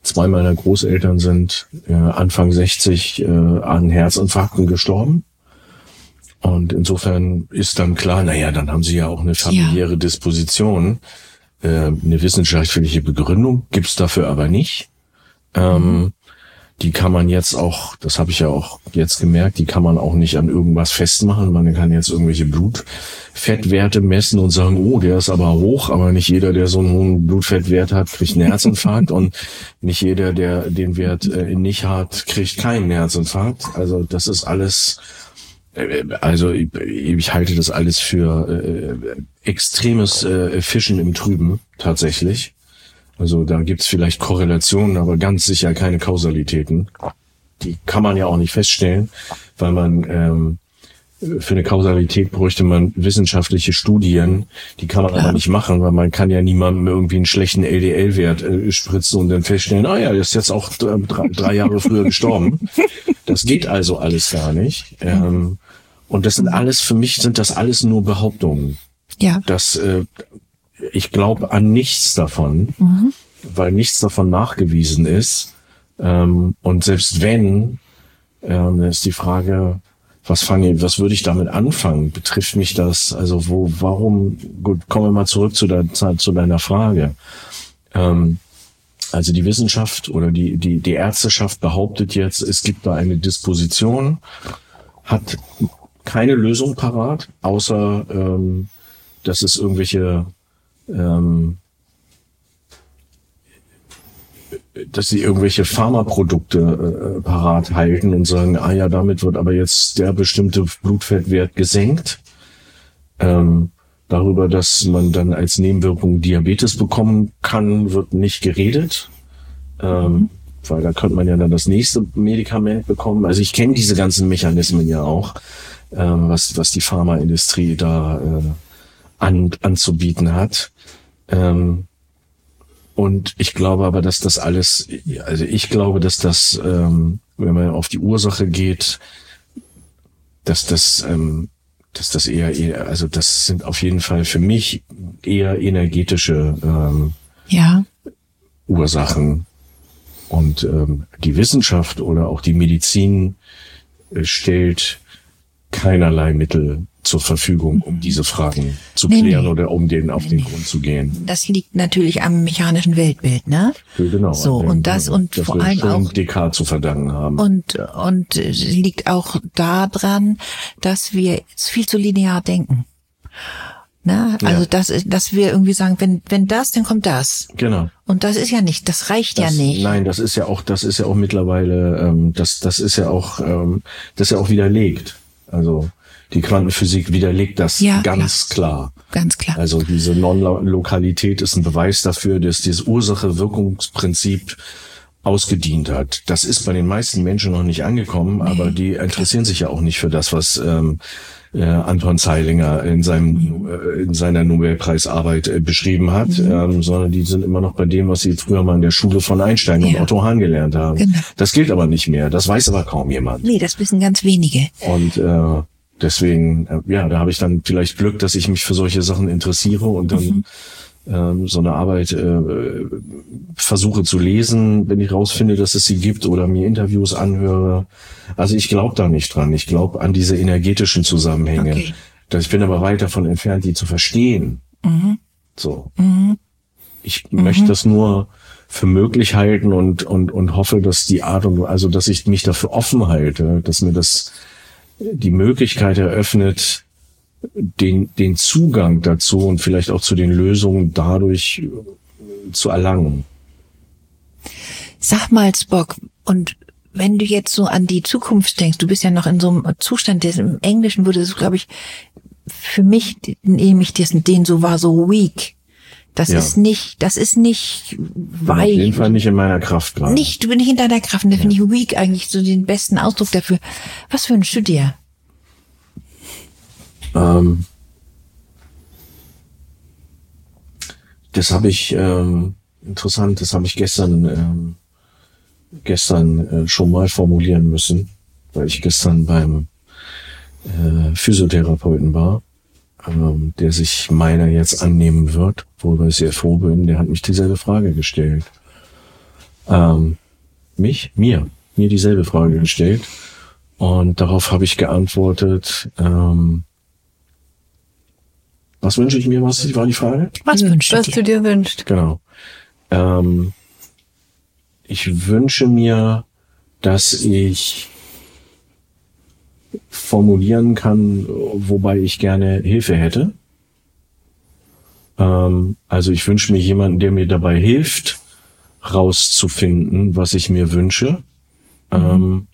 zwei meiner Großeltern sind äh, Anfang sechzig äh, an Herzinfarkten gestorben. Und insofern ist dann klar, naja, dann haben sie ja auch eine familiäre ja. Disposition. Äh, eine wissenschaftliche Begründung gibt's dafür aber nicht. Ähm, mhm. Die kann man jetzt auch, das habe ich ja auch jetzt gemerkt, die kann man auch nicht an irgendwas festmachen. Man kann jetzt irgendwelche Blutfettwerte messen und sagen, oh, der ist aber hoch, aber nicht jeder, der so einen hohen Blutfettwert hat, kriegt einen Herzinfarkt und nicht jeder, der den Wert äh, nicht hat, kriegt keinen Herzinfarkt. Also das ist alles, äh, also ich, ich halte das alles für äh, extremes äh, Fischen im Trüben tatsächlich. Also da gibt's vielleicht Korrelationen, aber ganz sicher keine Kausalitäten. Die kann man ja auch nicht feststellen, weil man ähm, für eine Kausalität bräuchte man wissenschaftliche Studien. Die kann man aber nicht machen, weil man kann ja niemandem irgendwie einen schlechten L D L-Wert äh, spritzen und dann feststellen, ah ja, der ist jetzt auch drei, drei Jahre früher gestorben. Das geht also alles gar nicht. Ähm, und das sind alles, für mich sind das alles nur Behauptungen. Ja. Das äh, Ich glaube an nichts davon, mhm. weil nichts davon nachgewiesen ist. Ähm, und selbst wenn, ähm, ist die Frage, was fange, was würde ich damit anfangen? Betrifft mich das? Also wo, warum? Gut, kommen wir mal zurück zu, der, zu deiner Frage. Ähm, also die Wissenschaft oder die die die Ärzteschaft behauptet jetzt, es gibt da eine Disposition, hat keine Lösung parat, außer ähm, dass es irgendwelche Ähm, dass sie irgendwelche Pharmaprodukte äh, parat halten und sagen, ah ja, damit wird aber jetzt der bestimmte Blutfettwert gesenkt. Ähm, darüber, dass man dann als Nebenwirkung Diabetes bekommen kann, wird nicht geredet. Ähm, mhm. Weil da könnte man ja dann das nächste Medikament bekommen. Also ich kenne diese ganzen Mechanismen ja auch, ähm, was, was die Pharmaindustrie da äh, an, anzubieten hat. Ähm, und ich glaube aber, dass das alles, also ich glaube, dass das, ähm, wenn man auf die Ursache geht, dass das, ähm, dass das eher, eher, also das sind auf jeden Fall für mich eher energetische ähm, ja. Ursachen. Und ähm, die Wissenschaft oder auch die Medizin äh, stellt keinerlei Mittel zur Verfügung, um diese Fragen zu nee, klären nee. oder um denen auf nee, den nee. Grund zu gehen. Das liegt natürlich am mechanischen Weltbild, ne? Ja, genau. So, dem, und das und dass vor wir allem schon auch Descartes zu verdanken haben. und und äh, liegt auch daran, dass wir viel zu linear denken. Ne? Also Ja. das ist, dass wir irgendwie sagen, wenn wenn das, dann kommt das. Genau. Und das ist ja nicht, das reicht Das, ja nicht. Nein, das ist ja auch, das ist ja auch mittlerweile, ähm, das, das ist ja auch, ähm, das ist ja auch widerlegt. Also die Quantenphysik widerlegt das Ja, ganz klar. Ganz klar. Also diese Non-Lokalität ist ein Beweis dafür, dass dieses Ursache-Wirkungsprinzip ausgedient hat. Das ist bei den meisten Menschen noch nicht angekommen, nee, aber die interessieren sich ja auch nicht für das, was ähm, äh, Anton Zeilinger in seinem äh, in seiner Nobelpreisarbeit äh, beschrieben hat, mhm. ähm, sondern die sind immer noch bei dem, was sie früher mal in der Schule von Einstein ja. und Otto Hahn gelernt haben. Genau. Das gilt aber nicht mehr. Das weiß aber kaum jemand. Nee, das wissen ganz wenige. Und äh, deswegen, äh, ja, da habe ich dann vielleicht Glück, dass ich mich für solche Sachen interessiere und dann mhm. ähm, so eine Arbeit äh, versuche zu lesen, wenn ich rausfinde, dass es sie gibt oder mir Interviews anhöre. Also ich glaube da nicht dran. Ich glaube an diese energetischen Zusammenhänge. Okay. Ich bin aber weit davon entfernt, die zu verstehen. Mhm. So. Mhm. Ich Mhm. möchte das nur für möglich halten und und und hoffe, dass die Art und also dass ich mich dafür offen halte, dass mir das die Möglichkeit eröffnet, den den Zugang dazu und vielleicht auch zu den Lösungen dadurch zu erlangen. Sag mal, Spock, und wenn du jetzt so an die Zukunft denkst, du bist ja noch in so einem Zustand, der im Englischen würde es, glaube ich, für mich, nehme ich das, den so war, so weak. Das Ja. ist nicht, das ist nicht Bin auf weit. jeden Fall nicht in meiner Kraft gerade. Nicht, du bist nicht in deiner Kraft. Und da finde ich weak eigentlich so den besten Ausdruck dafür. Was wünschst du dir? Ähm, das habe ich ähm, interessant. Das habe ich gestern ähm, gestern äh, schon mal formulieren müssen, weil ich gestern beim äh, Physiotherapeuten war, ähm, der sich meiner jetzt annehmen wird, worüber ich sehr froh bin. Der hat mich dieselbe Frage gestellt. ähm, mich, mir, mir dieselbe Frage gestellt. Und darauf habe ich geantwortet, ähm, was wünsche ich mir, was war die Frage? Was wünschst du Was dir? du dir wünschst. Genau. Ähm, ich wünsche mir, dass ich formulieren kann, wobei ich gerne Hilfe hätte. Ähm, also ich wünsche mir jemanden, der mir dabei hilft, rauszufinden, was ich mir wünsche. Mhm. Ähm,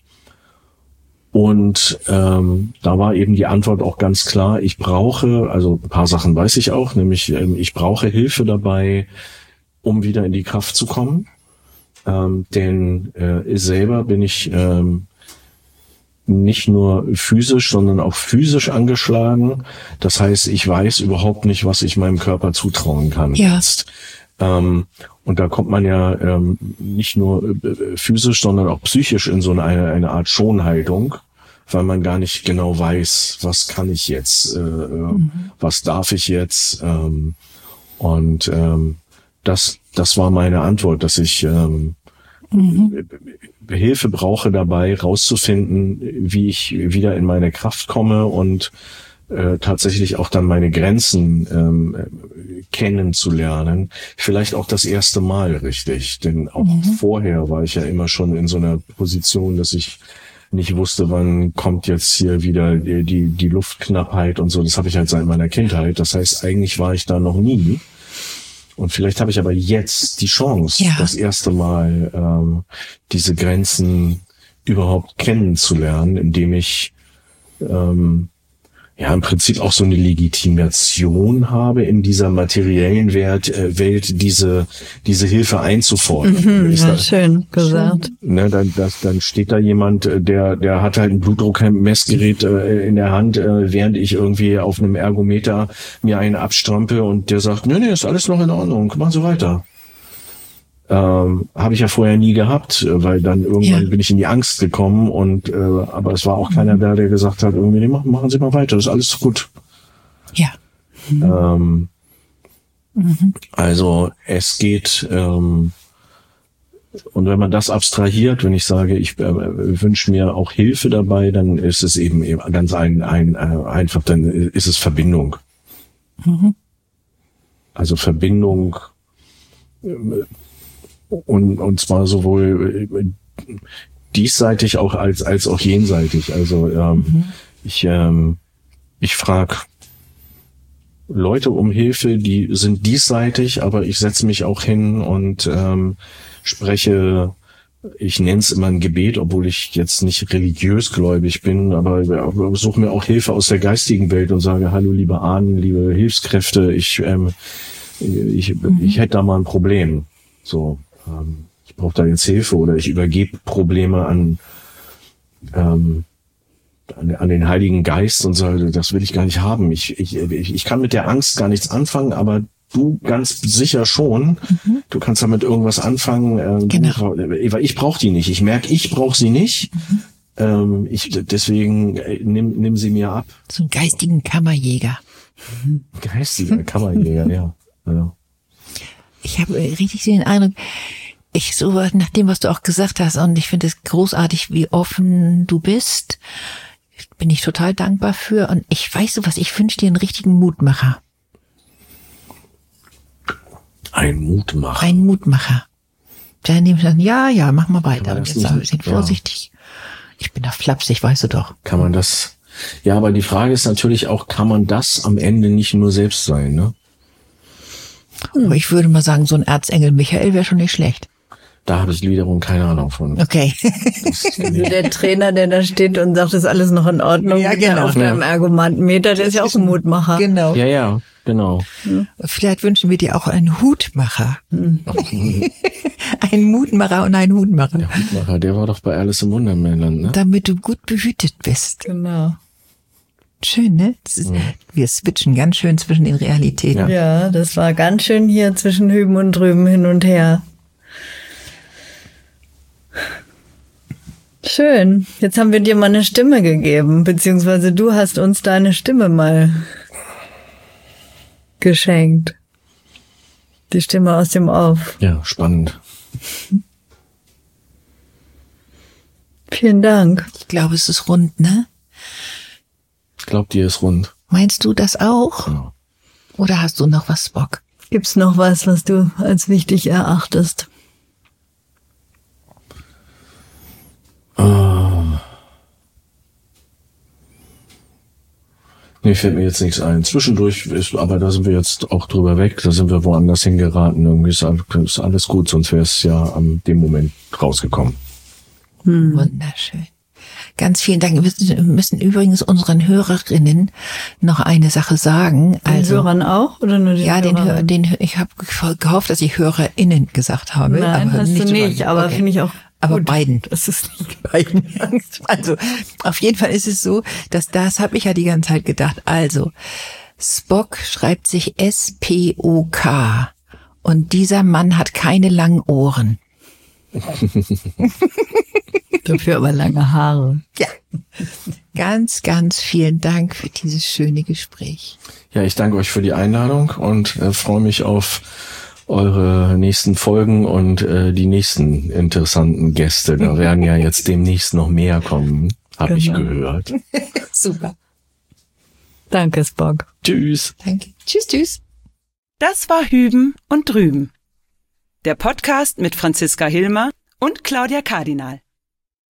und ähm, da war eben die Antwort auch ganz klar, ich brauche, also ein paar Sachen weiß ich auch, nämlich ähm, ich brauche Hilfe dabei, um wieder in die Kraft zu kommen. Ähm, denn äh, selber bin ich ähm, nicht nur physisch, sondern auch physisch angeschlagen. Das heißt, ich weiß überhaupt nicht, was ich meinem Körper zutrauen kann Ja. jetzt. Ähm, und da kommt man ja ähm, nicht nur äh, physisch, sondern auch psychisch in so eine, eine Art Schonhaltung, weil man gar nicht genau weiß, was kann ich jetzt, äh, mhm. was darf ich jetzt. Ähm, und ähm, das, das war meine Antwort, dass ich ähm, mhm. Hilfe brauche dabei, rauszufinden, wie ich wieder in meine Kraft komme und äh, tatsächlich auch dann meine Grenzen ähm, kennenzulernen. Vielleicht auch das erste Mal richtig, denn auch mhm. vorher war ich ja immer schon in so einer Position, dass ich nicht wusste, wann kommt jetzt hier wieder die, die, die Luftknappheit und so. Das habe ich halt seit meiner Kindheit. Das heißt, eigentlich war ich da noch nie. Und vielleicht habe ich aber jetzt die Chance, ja. das erste Mal ähm, diese Grenzen überhaupt kennenzulernen, indem ich ähm, ja im Prinzip auch so eine Legitimation habe, in dieser materiellen Welt, äh, Welt diese diese Hilfe einzufordern. Mhm, ja, da, schön gesagt. Ne, dann, das, dann steht da jemand, der der hat halt ein Blutdruckmessgerät äh, in der Hand, äh, während ich irgendwie auf einem Ergometer mir einen abstrampe und der sagt, nee, nee, ist alles noch in Ordnung, mach so weiter. Ähm, habe ich ja vorher nie gehabt, weil dann irgendwann ja. bin ich in die Angst gekommen und äh, aber es war auch keiner da, der gesagt hat, irgendwie, nee, machen, machen Sie mal weiter, das ist alles gut. Ja. Mhm. Ähm, mhm. Also es geht ähm, und wenn man das abstrahiert, wenn ich sage, ich äh, wünsche mir auch Hilfe dabei, dann ist es eben, eben ganz ein, ein äh, einfach, dann ist es Verbindung. Mhm. Also Verbindung äh, Und, und zwar sowohl diesseitig auch als, als auch jenseitig. Also ähm, mhm. ich, ähm, ich frage Leute um Hilfe, die sind diesseitig, aber ich setze mich auch hin und ähm, spreche, ich nenne es immer ein Gebet, obwohl ich jetzt nicht religiös gläubig bin, aber suche mir auch Hilfe aus der geistigen Welt und sage, hallo liebe Ahnen, liebe Hilfskräfte, ich, ähm, ich, mhm. ich hätte da mal ein Problem. So. Ich brauche da jetzt Hilfe oder ich übergebe Probleme an, ähm, an, an den Heiligen Geist und sage, das will ich gar nicht haben. Ich, ich, ich kann mit der Angst gar nichts anfangen, aber du ganz sicher schon. Mhm. Du kannst damit irgendwas anfangen. Äh, genau. Du, weil ich brauche die nicht. Ich merke, ich brauche sie nicht. Mhm. Ähm, ich, deswegen äh, nimm, nimm sie mir ab. So einen geistigen Kammerjäger. Mhm. Geistiger Kammerjäger, ja. ja. Ich habe richtig den Eindruck, ich so nach dem, was du auch gesagt hast, und ich finde es großartig, wie offen du bist, bin ich total dankbar für. Und ich weiß so was, ich wünsche dir einen richtigen Mutmacher. Ein Mutmacher? Ein Mutmacher. Der in dem sagt, ja, ja, mach mal weiter. Und jetzt ein bisschen vorsichtig. Ja. Ich bin da flapsig, weißt du doch. Kann man das? Ja, aber die Frage ist natürlich auch, kann man das am Ende nicht nur selbst sein, ne? Aber ich würde mal sagen, so ein Erzengel Michael wäre schon nicht schlecht. Da habe ich wiederum keine Ahnung von. Okay. Der Trainer, der da steht und sagt, ist alles noch in Ordnung. Ja, genau. Auf deinem Ergometer, der ist ja auch ein Mutmacher. Genau. Ja, ja, genau. Hm. Vielleicht wünschen wir dir auch einen Hutmacher. Hm. Ein Mutmacher und einen Hutmacher. Der Hutmacher, der war doch bei Alice im Wunderland, ne? Damit du gut behütet bist. Genau. Schön, ne? Das ist, mhm. Wir switchen ganz schön zwischen den Realitäten. Ja. ja, das war ganz schön hier zwischen hüben und drüben hin und her. Schön. Jetzt haben wir dir mal eine Stimme gegeben, beziehungsweise du hast uns deine Stimme mal geschenkt. Die Stimme aus dem Off. Ja, spannend. Vielen Dank. Ich glaube, es ist rund, ne? Ich glaube, die ist rund. Meinst du das auch? Ja. Oder hast du noch was, Spock? Gibt's noch was, was du als wichtig erachtest? Oh. Nee, fällt mir jetzt nichts ein. Zwischendurch ist, aber da sind wir jetzt auch drüber weg, da sind wir woanders hingeraten. Irgendwie ist alles, ist alles gut, sonst wäre es ja an dem Moment rausgekommen. Hm. Wunderschön. Ganz vielen Dank. Wir müssen, wir müssen übrigens unseren Hörerinnen noch eine Sache sagen. Den also, Hörern auch oder nur den ja, den, Hör, Hörern? den ich habe gehofft, dass ich HörerInnen gesagt habe. Nein, aber hast nicht du nicht, so aber okay. finde ich auch Aber gut. beiden. Das ist nicht beiden. Also, auf jeden Fall ist es so, dass das habe ich ja die ganze Zeit gedacht. Also, Spock schreibt sich S P O K und dieser Mann hat keine langen Ohren. dafür aber lange Haare. Ja. Ganz, ganz vielen Dank für dieses schöne Gespräch. Ja, ich danke euch für die Einladung und äh, freue mich auf eure nächsten Folgen und äh, die nächsten interessanten Gäste. Da werden ja jetzt demnächst noch mehr kommen, habe ich Genau. gehört. Super. Danke, Spock. Tschüss. Danke. Tschüss, tschüss. Das war Hüben und Drüben. Der Podcast mit Franziska Hilmer und Claudia Kardinal.